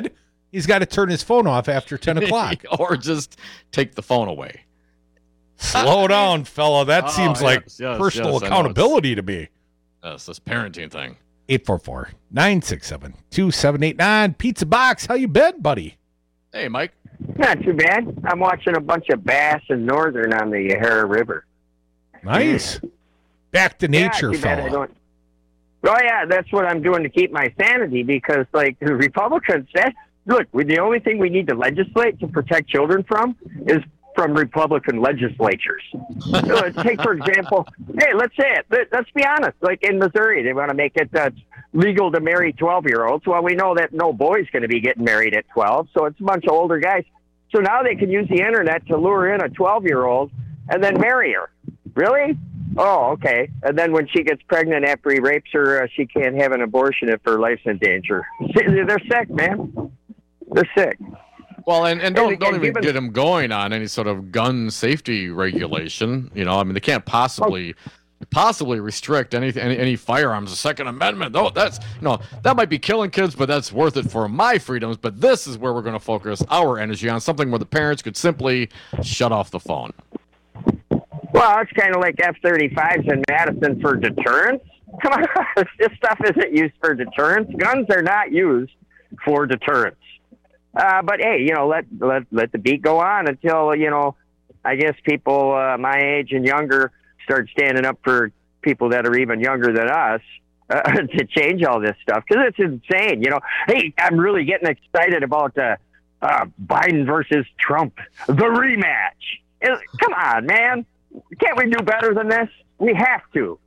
he's got to turn his phone off after ten o'clock. Or just take the phone away. Slow down, fella. That Oh, seems like yes, yes, personal yes, I know. accountability to me. That's this parenting thing. eight four four, nine six seven, two seven eight nine. Pizza Box, how you been, buddy? Hey, Mike. Not too bad. I'm watching a bunch of bass in northern on the Yahara River. Nice. Back to nature, yeah, too bad I fella. don't- Oh, yeah, that's what I'm doing to keep my sanity because, like, the Republicans said, look, we, the only thing we need to legislate to protect children from is from Republican legislatures. So, take, for example, hey, let's say it. Let, let's be honest. Like in Missouri, they want to make it uh, legal to marry twelve-year-olds. Well, we know that no boy's going to be getting married at twelve, so it's a bunch of older guys. So now they can use the Internet to lure in a twelve-year-old and then marry her. Really? Oh, okay. And then when she gets pregnant after he rapes her, uh, she can't have an abortion if her life's in danger. They're sick, man. They're sick. Well, and, and don't And don't again, even given- get them going on any sort of gun safety regulation. You know, I mean, they can't possibly possibly restrict anything, any, any firearms. The Second Amendment. Oh, that's you know that might be killing kids, but that's worth it for my freedoms. But this is where we're going to focus our energy on something where the parents could simply shut off the phone. Well, it's kind of like F thirty-fives in Madison for deterrence. Come on, this stuff isn't used for deterrence. Guns are not used for deterrence. Uh, but hey, you know, let let let the beat go on until you know, I guess people uh, my age and younger start standing up for people that are even younger than us uh, to change all this stuff because it's insane. You know, hey, I'm really getting excited about uh, uh, Biden versus Trump, the rematch. It- come on, man. Can't we do better than this? We have to.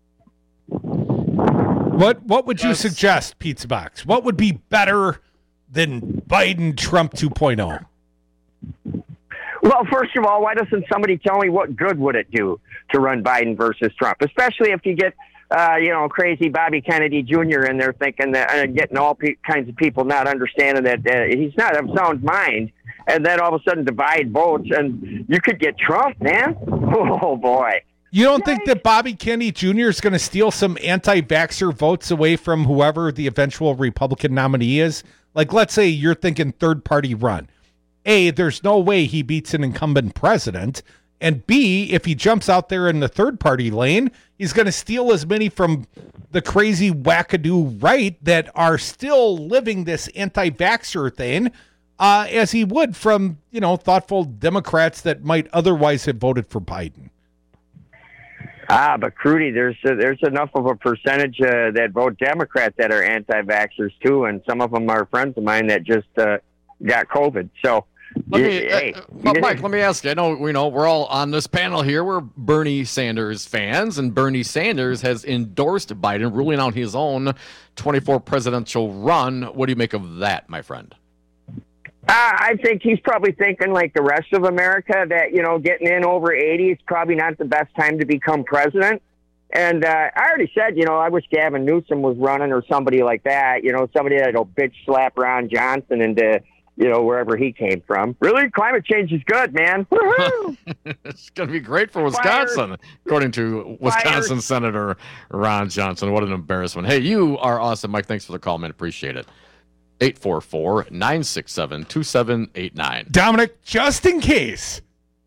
What What would you suggest, Pizza Box? What would be better than Biden Trump two point oh? Well, first of all, why doesn't somebody tell me what good would it do to run Biden versus Trump? Especially if you get, uh, you know, crazy Bobby Kennedy Junior in there thinking that, uh, getting all pe- kinds of people not understanding that uh, he's not of sound mind, and then all of a sudden divide votes, and you could get Trump, man. Oh, boy. You don't think that Bobby Kennedy Junior is going to steal some anti-vaxxer votes away from whoever the eventual Republican nominee is? Like, let's say you're thinking third-party run. A, there's no way he beats an incumbent president. And B, if he jumps out there in the third-party lane, he's going to steal as many from the crazy wackadoo right that are still living this anti-vaxxer thing uh, as he would from, you know, thoughtful Democrats that might otherwise have voted for Biden. Ah, but Crudy, there's uh, there's enough of a percentage uh, that vote Democrat that are anti-vaxxers too, and some of them are friends of mine that just uh, got COVID. So, Let y- me, hey, uh, but Mike, let me ask you. I know we know we're all on this panel here. We're Bernie Sanders fans, and Bernie Sanders has endorsed Biden, ruling out his own twenty-four presidential run. What do you make of that, my friend? Uh, I think he's probably thinking like the rest of America that, you know, getting in over eighty is probably not the best time to become president. And uh, I already said, you know, I wish Gavin Newsom was running or somebody like that, you know, somebody that'll bitch slap Ron Johnson into, you know, wherever he came from. Really, climate change is good, man. Woo-hoo! It's going to be great for Wisconsin, according to Wisconsin Fire. Senator Ron Johnson. What an embarrassment. Hey, you are awesome, Mike. Thanks for the call, man. Appreciate it. eight four four, nine six seven, two seven eight nine. Dominic, just in case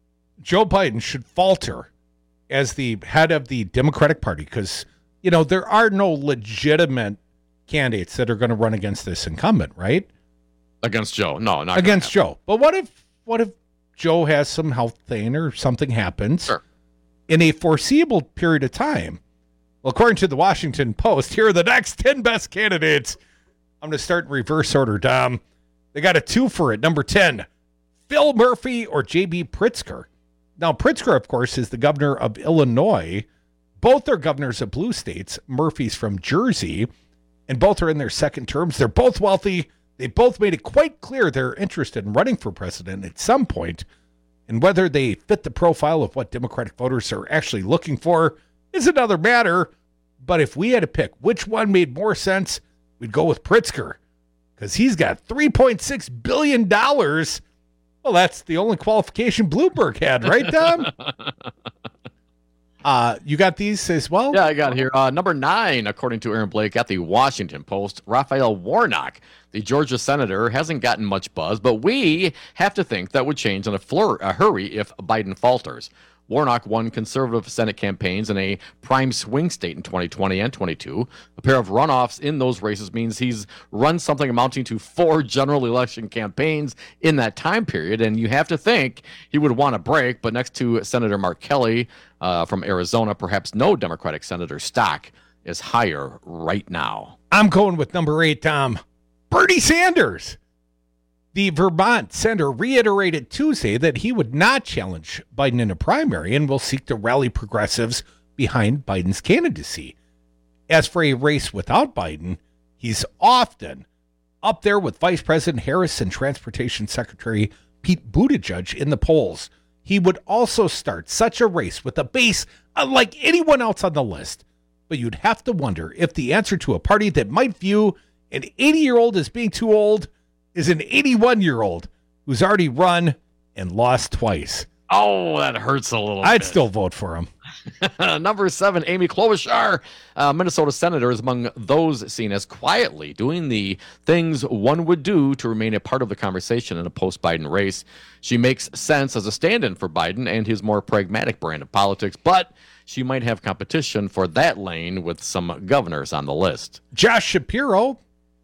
Joe Biden should falter as the head of the Democratic Party, because, you know, there are no legitimate candidates that are going to run against this incumbent, right? Against Joe. No, not against Joe. But what if what if Joe has some health thing or something happens sure. in a foreseeable period of time? Well, according to the Washington Post, here are the next ten best candidates. I'm going to start in reverse order, Dom. They got a two for it. Number ten, Phil Murphy or J B Pritzker. Now, Pritzker, of course, is the governor of Illinois. Both are governors of blue states. Murphy's from Jersey, and both are in their second terms. They're both wealthy. They both made it quite clear they're interested in running for president at some point, and whether they fit the profile of what Democratic voters are actually looking for is another matter. But if we had to pick which one made more sense, we'd go with Pritzker, because he's got three point six billion dollars. Well, that's the only qualification Bloomberg had, right, Dom? Uh, you got these as well? Yeah, I got here. Uh, number nine, according to Aaron Blake at the Washington Post, Raphael Warnock, the Georgia senator, hasn't gotten much buzz, but we have to think that would change in a, flur- a hurry if Biden falters. Warnock won conservative Senate campaigns in a prime swing state in twenty twenty and twenty-two. A pair of runoffs in those races means he's run something amounting to four general election campaigns in that time period, and you have to think he would want a break, but next to Senator Mark Kelly uh, from Arizona, perhaps no Democratic senator stock is higher right now. I'm going with number eight, Tom. Bernie Sanders. The Vermont senator reiterated Tuesday that he would not challenge Biden in a primary and will seek to rally progressives behind Biden's candidacy. As for a race without Biden, he's often up there with Vice President Harris and Transportation Secretary Pete Buttigieg in the polls. He would also start such a race with a base unlike anyone else on the list. But you'd have to wonder if the answer to a party that might view an eighty-year-old as being too old is an eighty-one-year-old who's already run and lost twice. Oh, that hurts a little I'd bit. still vote for him. Number seven, Amy Klobuchar, uh, Minnesota senator, is among those seen as quietly doing the things one would do to remain a part of the conversation in a post-Biden race. She makes sense as a stand-in for Biden and his more pragmatic brand of politics, but she might have competition for that lane with some governors on the list. Josh Shapiro,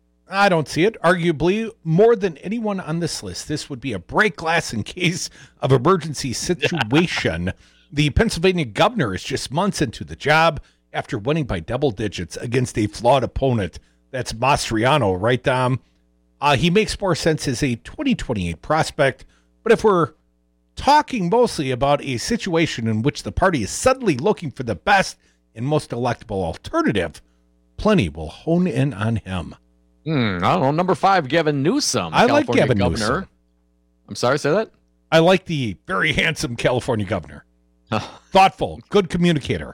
I don't see it. Arguably, more than anyone on this list, this would be a break glass in case of emergency situation. The Pennsylvania governor is just months into the job after winning by double digits against a flawed opponent. That's Mastriano, right, Dom? Uh, he makes more sense as a twenty twenty-eight prospect. But if we're talking mostly about a situation in which the party is suddenly looking for the best and most electable alternative, plenty will hone in on him. Hmm, I don't know. Number five, Gavin Newsom. I like California Gavin governor. Newsom. I'm sorry, say that? I like the very handsome California governor. Thoughtful, good communicator.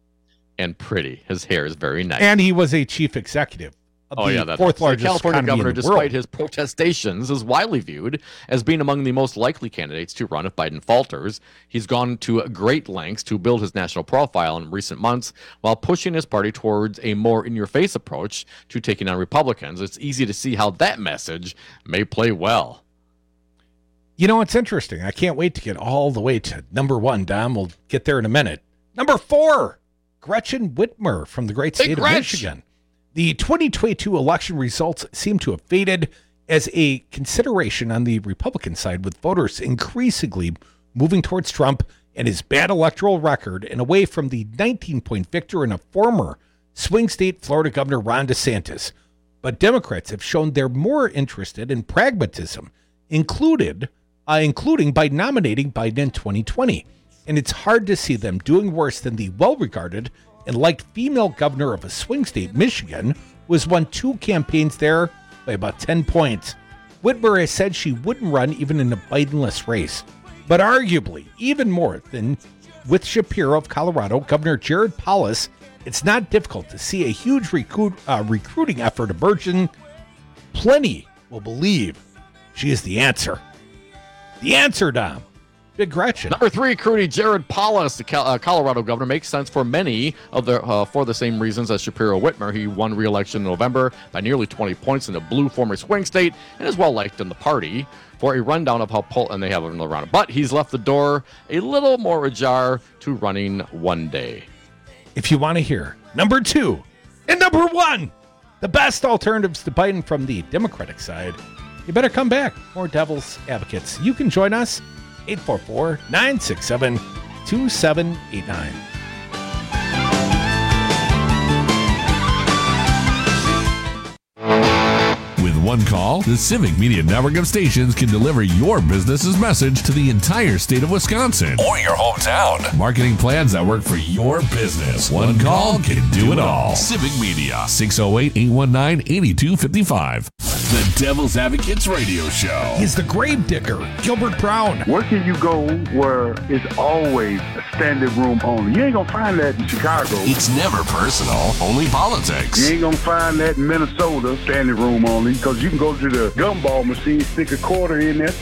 And pretty. His hair is very nice. And he was a chief executive of oh, the yeah, that's fourth the largest California economy governor, in the despite world. his protestations, is widely viewed as being among the most likely candidates to run if Biden falters. He's gone to great lengths to build his national profile in recent months while pushing his party towards a more in-your-face approach to taking on Republicans. It's easy to see how that message may play well. You know, it's interesting. I can't wait to get all the way to number one, Dom. We'll get there in a minute. Number four, Gretchen Whitmer from the great state Hey, of Gretch. Michigan. The twenty twenty-two election results seem to have faded as a consideration on the Republican side, with voters increasingly moving towards Trump and his bad electoral record and away from the nineteen-point victor in a former swing state Florida Governor Ron DeSantis. But Democrats have shown they're more interested in pragmatism, included, uh, including by nominating Biden in twenty twenty. And it's hard to see them doing worse than the well-regarded and liked female governor of a swing state, Michigan, who has won two campaigns there by about ten points. Whitmer has said she wouldn't run even in a Biden-less race. But arguably, even more than with Shapiro of Colorado, Governor Jared Polis, it's not difficult to see a huge recruit, uh, recruiting effort emerging. Plenty will believe she is the answer. The answer, Dom. Big Gretchen. Number three, Crudy Jared Polis, the Cal- uh, Colorado governor, makes sense for many of the uh, for the same reasons as Shapiro Whitmer. He won re-election in November by nearly twenty points in a blue former swing state and is well liked in the party. For a rundown of how Pol- and they have another round, but he's left the door a little more ajar to running one day. If you want to hear number two and number one, the best alternatives to Biden from the Democratic side, you better come back. More Devil's Advocates. You can join us. eight four four, nine six seven, two seven eight nine. With one call, the Civic Media Network of stations can deliver your business's message to the entire state of Wisconsin or your hometown. Marketing plans that work for your business. One call can do it all. Civic Media, six oh eight, eight one nine, eight two five five. The Devil's Advocates Radio Show. He's the grave digger, Gilbert Brown. Where can you go where it's always a standing room only? You ain't gonna find that in Chicago. It's never personal, only politics. You ain't gonna find that in Minnesota, standing room only, because you can go to the gumball machine, stick a quarter in there,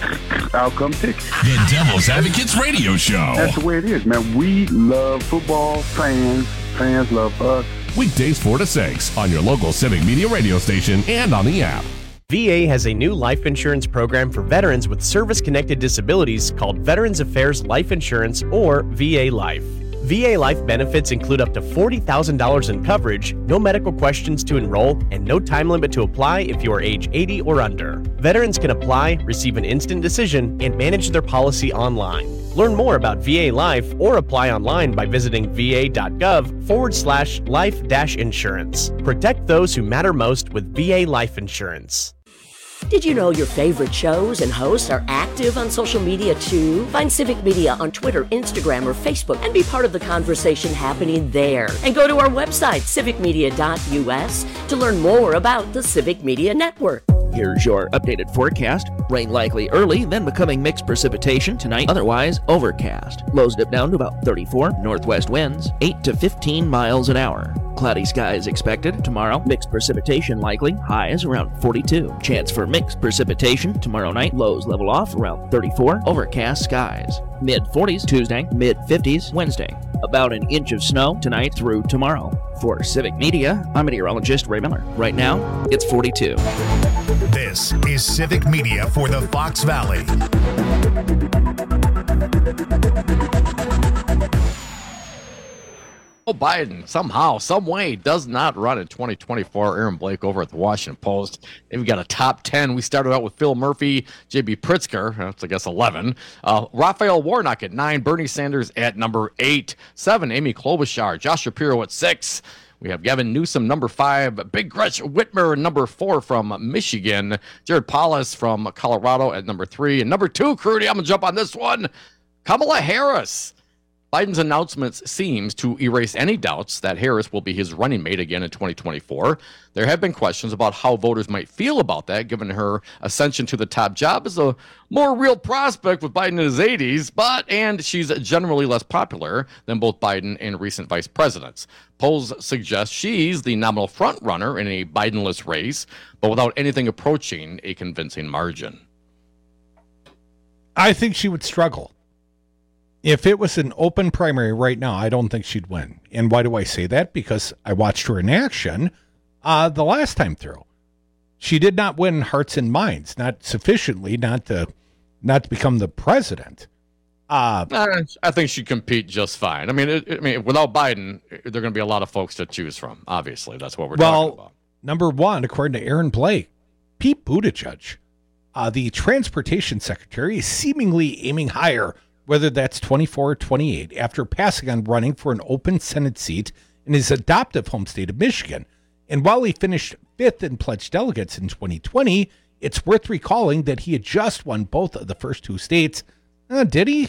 outcome ticket. The Devil's Advocates Radio Show. That's the way it is, man. We love football. Fans, fans love us. Weekdays four to six on your local Civic Media radio station and on the app. V A has a new life insurance program for veterans with service-connected disabilities called Veterans Affairs Life Insurance, or V A Life. V A Life benefits include up to forty thousand dollars in coverage, no medical questions to enroll, and no time limit to apply if you are age eighty or under. Veterans can apply, receive an instant decision, and manage their policy online. Learn more about V A Life or apply online by visiting va.gov forward slash life dash insurance. Protect those who matter most with V A Life Insurance. Did you know your favorite shows and hosts are active on social media too? Find Civic Media on Twitter, Instagram, or Facebook and be part of the conversation happening there. And go to our website, civic media dot u s, to learn more about the Civic Media Network. Here's your updated forecast. Rain likely early, then becoming mixed precipitation tonight, otherwise overcast. Lows dip down to about thirty-four, northwest winds, eight to fifteen miles an hour. Cloudy skies expected tomorrow, mixed precipitation likely, highs around forty-two. Chance for mixed precipitation tomorrow night, lows level off around thirty-four, overcast skies. mid forties Tuesday, mid fifties Wednesday. About an inch of snow tonight through tomorrow. For Civic Media, I'm meteorologist Ray Miller. Right now, it's forty-two. This is Civic Media for the Fox Valley. Joe Biden somehow, some way, does not run in twenty twenty-four. Aaron Blake over at the Washington Post. They've got a top ten. We started out with Phil Murphy, J B Pritzker. That's, I guess, eleven. Uh, Raphael Warnock at nine. Bernie Sanders at number eight. seven, Amy Klobuchar. Josh Shapiro at six. We have Gavin Newsom, number five. Big Gretch Whitmer, number four from Michigan. Jared Polis from Colorado at number three. And number two, Crudy, I'm going to jump on this one. Kamala Harris. Biden's announcement seems to erase any doubts that Harris will be his running mate again in twenty twenty-four. There have been questions about how voters might feel about that, given her ascension to the top job as a more real prospect with Biden in his eighties, but and she's generally less popular than both Biden and recent vice presidents. Polls suggest she's the nominal front runner in a Bidenless race, but without anything approaching a convincing margin. I think she would struggle. If it was an open primary right now, I don't think she'd win. And why do I say that? Because I watched her in action uh, the last time through. She did not win hearts and minds, not sufficiently, not to not to become the president. Uh, I think she'd compete just fine. I mean, it, I mean, without Biden, there are going to be a lot of folks to choose from. Obviously, that's what we're well, talking about. Number one, according to Aaron Blake, Pete Buttigieg, uh, the transportation secretary, is seemingly aiming higher, whether that's twenty-four or twenty-eight, after passing on running for an open Senate seat in his adoptive home state of Michigan. And while he finished fifth in pledged delegates in twenty twenty, it's worth recalling that he had just won both of the first two states. Uh, did he?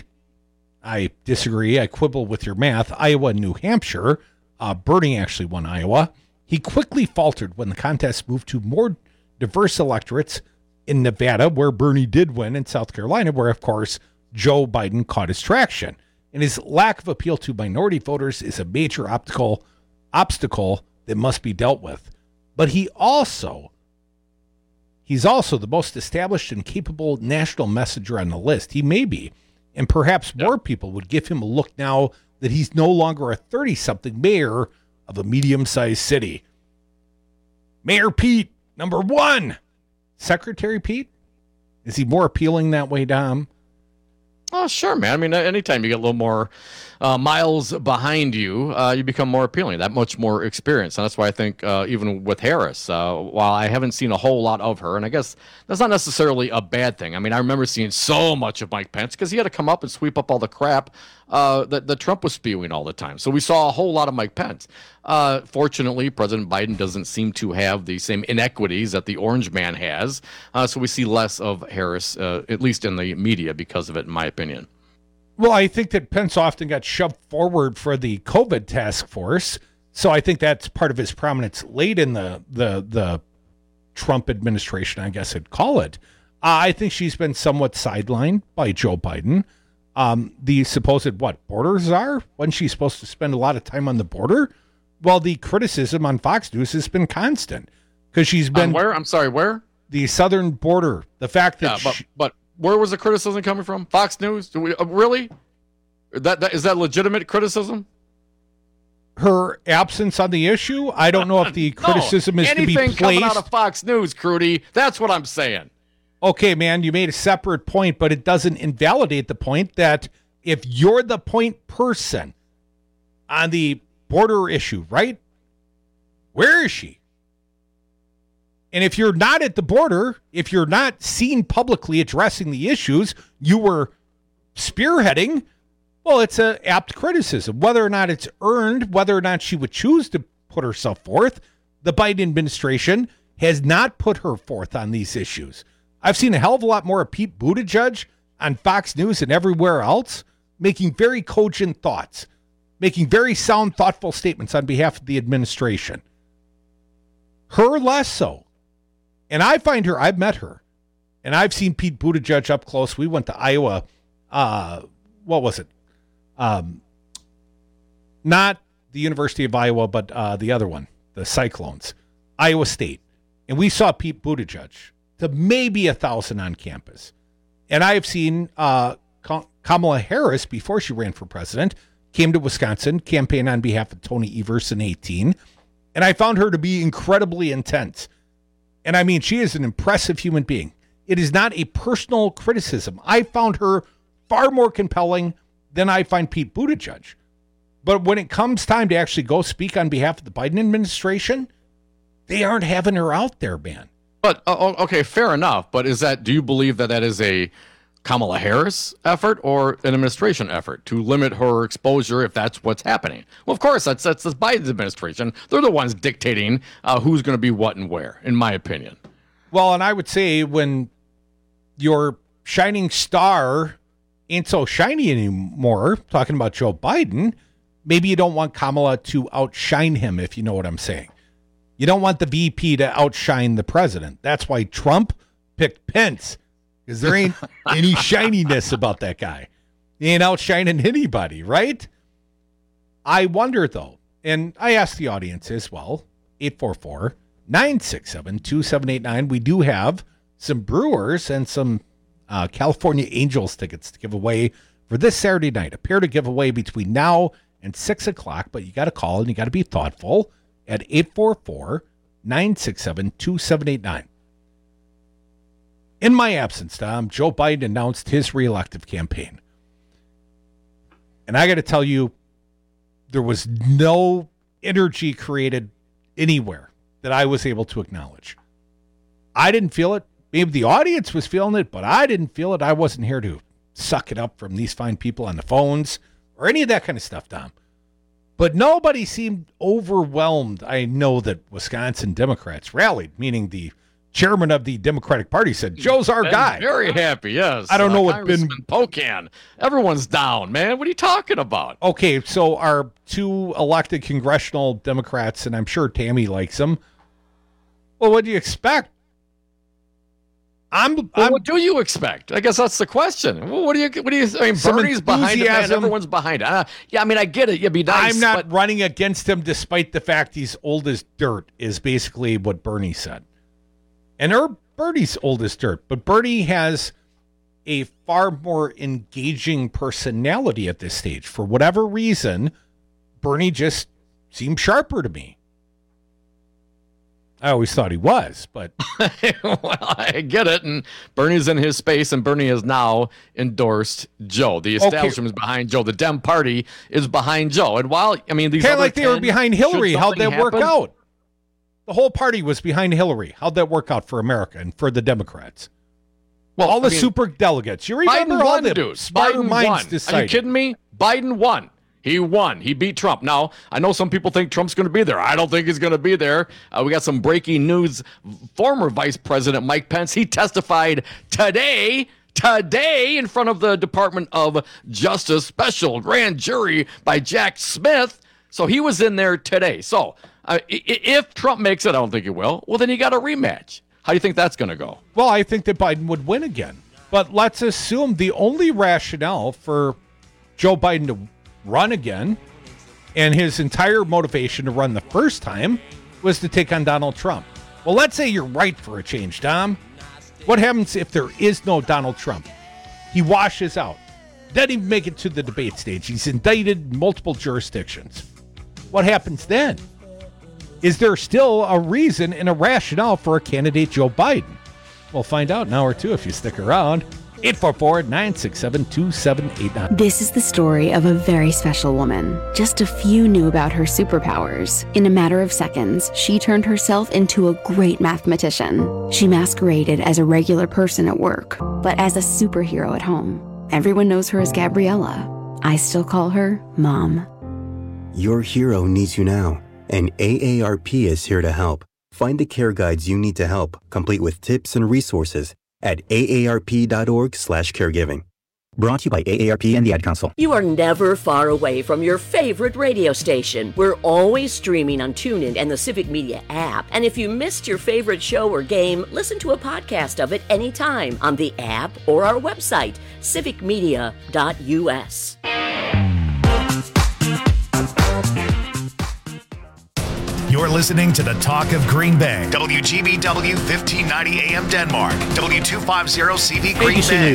I disagree. I quibble with your math. Iowa and New Hampshire. Uh, Bernie actually won Iowa. He quickly faltered when the contest moved to more diverse electorates in Nevada, where Bernie did win, and South Carolina, where, of course, Joe Biden caught his traction. And his lack of appeal to minority voters is a major optical obstacle that must be dealt with. But he also, he's also the most established and capable national messenger on the list. He may be. And perhaps yep. more people would give him a look now that he's no longer a thirty-something mayor of a medium-sized city. Mayor Pete, number one. Secretary Pete? Is he more appealing that way, Dom? Oh, sure, man. I mean, anytime you get a little more uh, miles behind you, uh, you become more appealing, that much more experience. And that's why I think uh, even with Harris, uh, while I haven't seen a whole lot of her, and I guess that's not necessarily a bad thing. I mean, I remember seeing so much of Mike Pence because he had to come up and sweep up all the crap uh, that, that Trump was spewing all the time. So we saw a whole lot of Mike Pence. Uh, fortunately, President Biden doesn't seem to have the same inequities that the Orange Man has. Uh, so we see less of Harris, uh, at least in the media, because of it, in my opinion. Well, I think that Pence often got shoved forward for the COVID task force. So I think that's part of his prominence late in the the, the Trump administration, I guess I'd call it. Uh, I think she's been somewhat sidelined by Joe Biden. Um, the supposed, what, border czar? Wasn't she supposed to spend a lot of time on the border? Well, the criticism on Fox News has been constant because she's been... On where? I'm sorry, where? The southern border. The fact that... Yeah, but, she, but where was the criticism coming from? Fox News? Do we uh, really? That, that is that legitimate criticism? Her absence on the issue? I don't know if the criticism no, is to be placed. Anything coming out of Fox News, Crudy. That's what I'm saying. Okay, man, you made a separate point, but it doesn't invalidate the point that if you're the point person on the border issue, right? Where is she? And if you're not at the border, if you're not seen publicly addressing the issues you were spearheading, well, it's an apt criticism. Whether or not it's earned, whether or not she would choose to put herself forth, the Biden administration has not put her forth on these issues. I've seen a hell of a lot more of Pete Buttigieg on Fox News and everywhere else, making very cogent thoughts, making very sound, thoughtful statements on behalf of the administration. Her less so. And I find her, I've met her, and I've seen Pete Buttigieg up close. We went to Iowa. Uh, what was it? Um, not the University of Iowa, but uh, the other one, the Cyclones, Iowa State. And we saw Pete Buttigieg to maybe a thousand on campus. And I have seen uh, Kamala Harris, before she ran for president, came to Wisconsin, campaigned on behalf of Tony Evers in eighteen. And I found her to be incredibly intense. And I mean, she is an impressive human being. It is not a personal criticism. I found her far more compelling than I find Pete Buttigieg. But when it comes time to actually go speak on behalf of the Biden administration, they aren't having her out there, man. But, uh, okay, fair enough. But is that, do you believe that that is a Kamala Harris effort or an administration effort to limit her exposure if that's what's happening? Well, of course, that's that's the Biden administration. They're the ones dictating uh, who's going to be what and where, in my opinion. Well, and I would say when your shining star ain't so shiny anymore, talking about Joe Biden, maybe you don't want Kamala to outshine him, if you know what I'm saying. You don't want the V P to outshine the president. That's why Trump picked Pence, because there ain't any shininess about that guy. He ain't outshining anybody, right? I wonder, though, and I asked the audience as well, eight four four, nine six seven, two seven eight nine. We do have some Brewers and some uh, California Angels tickets to give away for this Saturday night. A pair to give away between now and six o'clock, but you got to call and you got to be thoughtful at eight four four, nine six seven, two seven eight nine. In my absence, Tom, Joe Biden announced his reelective campaign. And I got to tell you, there was no energy created anywhere that I was able to acknowledge. I didn't feel it. Maybe the audience was feeling it, but I didn't feel it. I wasn't here to suck it up from these fine people on the phones or any of that kind of stuff, Tom. But nobody seemed overwhelmed. I know that Wisconsin Democrats rallied, meaning the chairman of the Democratic Party said, Joe's our Ben guy. Very happy, yes. I don't know uh, what Congressman Ben Pocan. Everyone's down, man. What are you talking about? Okay, so our two elected congressional Democrats, and I'm sure Tammy likes them. Well, what do you expect? I'm, well, I'm what do you expect? I guess that's the question. Well, what do you? What do you? I mean, Bernie's behind it, man. Everyone's behind it. Uh, yeah, I mean, I get it. You'd be nice. I'm not but... running against him, despite the fact he's old as dirt. Is basically what Bernie said, and her Bernie's old as dirt. But Bernie has a far more engaging personality at this stage. For whatever reason, Bernie just seemed sharper to me. I always thought he was, but well, I get it. And Bernie's in his space, and Bernie has now endorsed Joe. The establishment okay. is behind Joe. The Dem Party is behind Joe. And while I mean, these kind of like they were behind Hillary. How'd that happen? work out? The whole party was behind Hillary. How'd that work out for America and for the Democrats? Well, all the I mean, super delegates. You remember Biden all won, the dude. smarter Biden minds won. decided. Are you kidding me? Biden won. He won. He beat Trump. Now, I know some people think Trump's going to be there. I don't think he's going to be there. Uh, we got some breaking news. Former Vice President Mike Pence, he testified today, today in front of the Department of Justice special grand jury by Jack Smith. So he was in there today. So uh, if Trump makes it, I don't think he will, well, then you got a rematch. How do you think that's going to go? Well, I think that Biden would win again. But let's assume the only rationale for Joe Biden to run again, and his entire motivation to run the first time was to take on Donald Trump. Well, let's say you're right for a change, Tom. What happens if there is no Donald Trump? He washes out. Doesn't even make it to the debate stage. He's indicted in multiple jurisdictions. What happens then? Is there still a reason and a rationale for a candidate Joe Biden? We'll find out in an hour or two if you stick around. eight four four, nine six seven, two seven eight nine. This is the story of a very special woman. Just a few knew about her superpowers. In a matter of seconds, she turned herself into a great mathematician. She masqueraded as a regular person at work, but as a superhero at home. Everyone knows her as Gabriella. I still call her Mom. Your hero needs you now, and A A R P is here to help. Find the care guides you need to help, complete with tips and resources at aarp.org slash caregiving. Brought to you by A A R P and the Ad Council. You are never far away from your favorite radio station. We're always streaming on TuneIn and the Civic Media app. And if you missed your favorite show or game, listen to a podcast of it anytime on the app or our website, civic media dot u s. You're listening to the Talk of Green Bay. W G B W fifteen ninety A M Denmark. W two fifty C V Green Bay.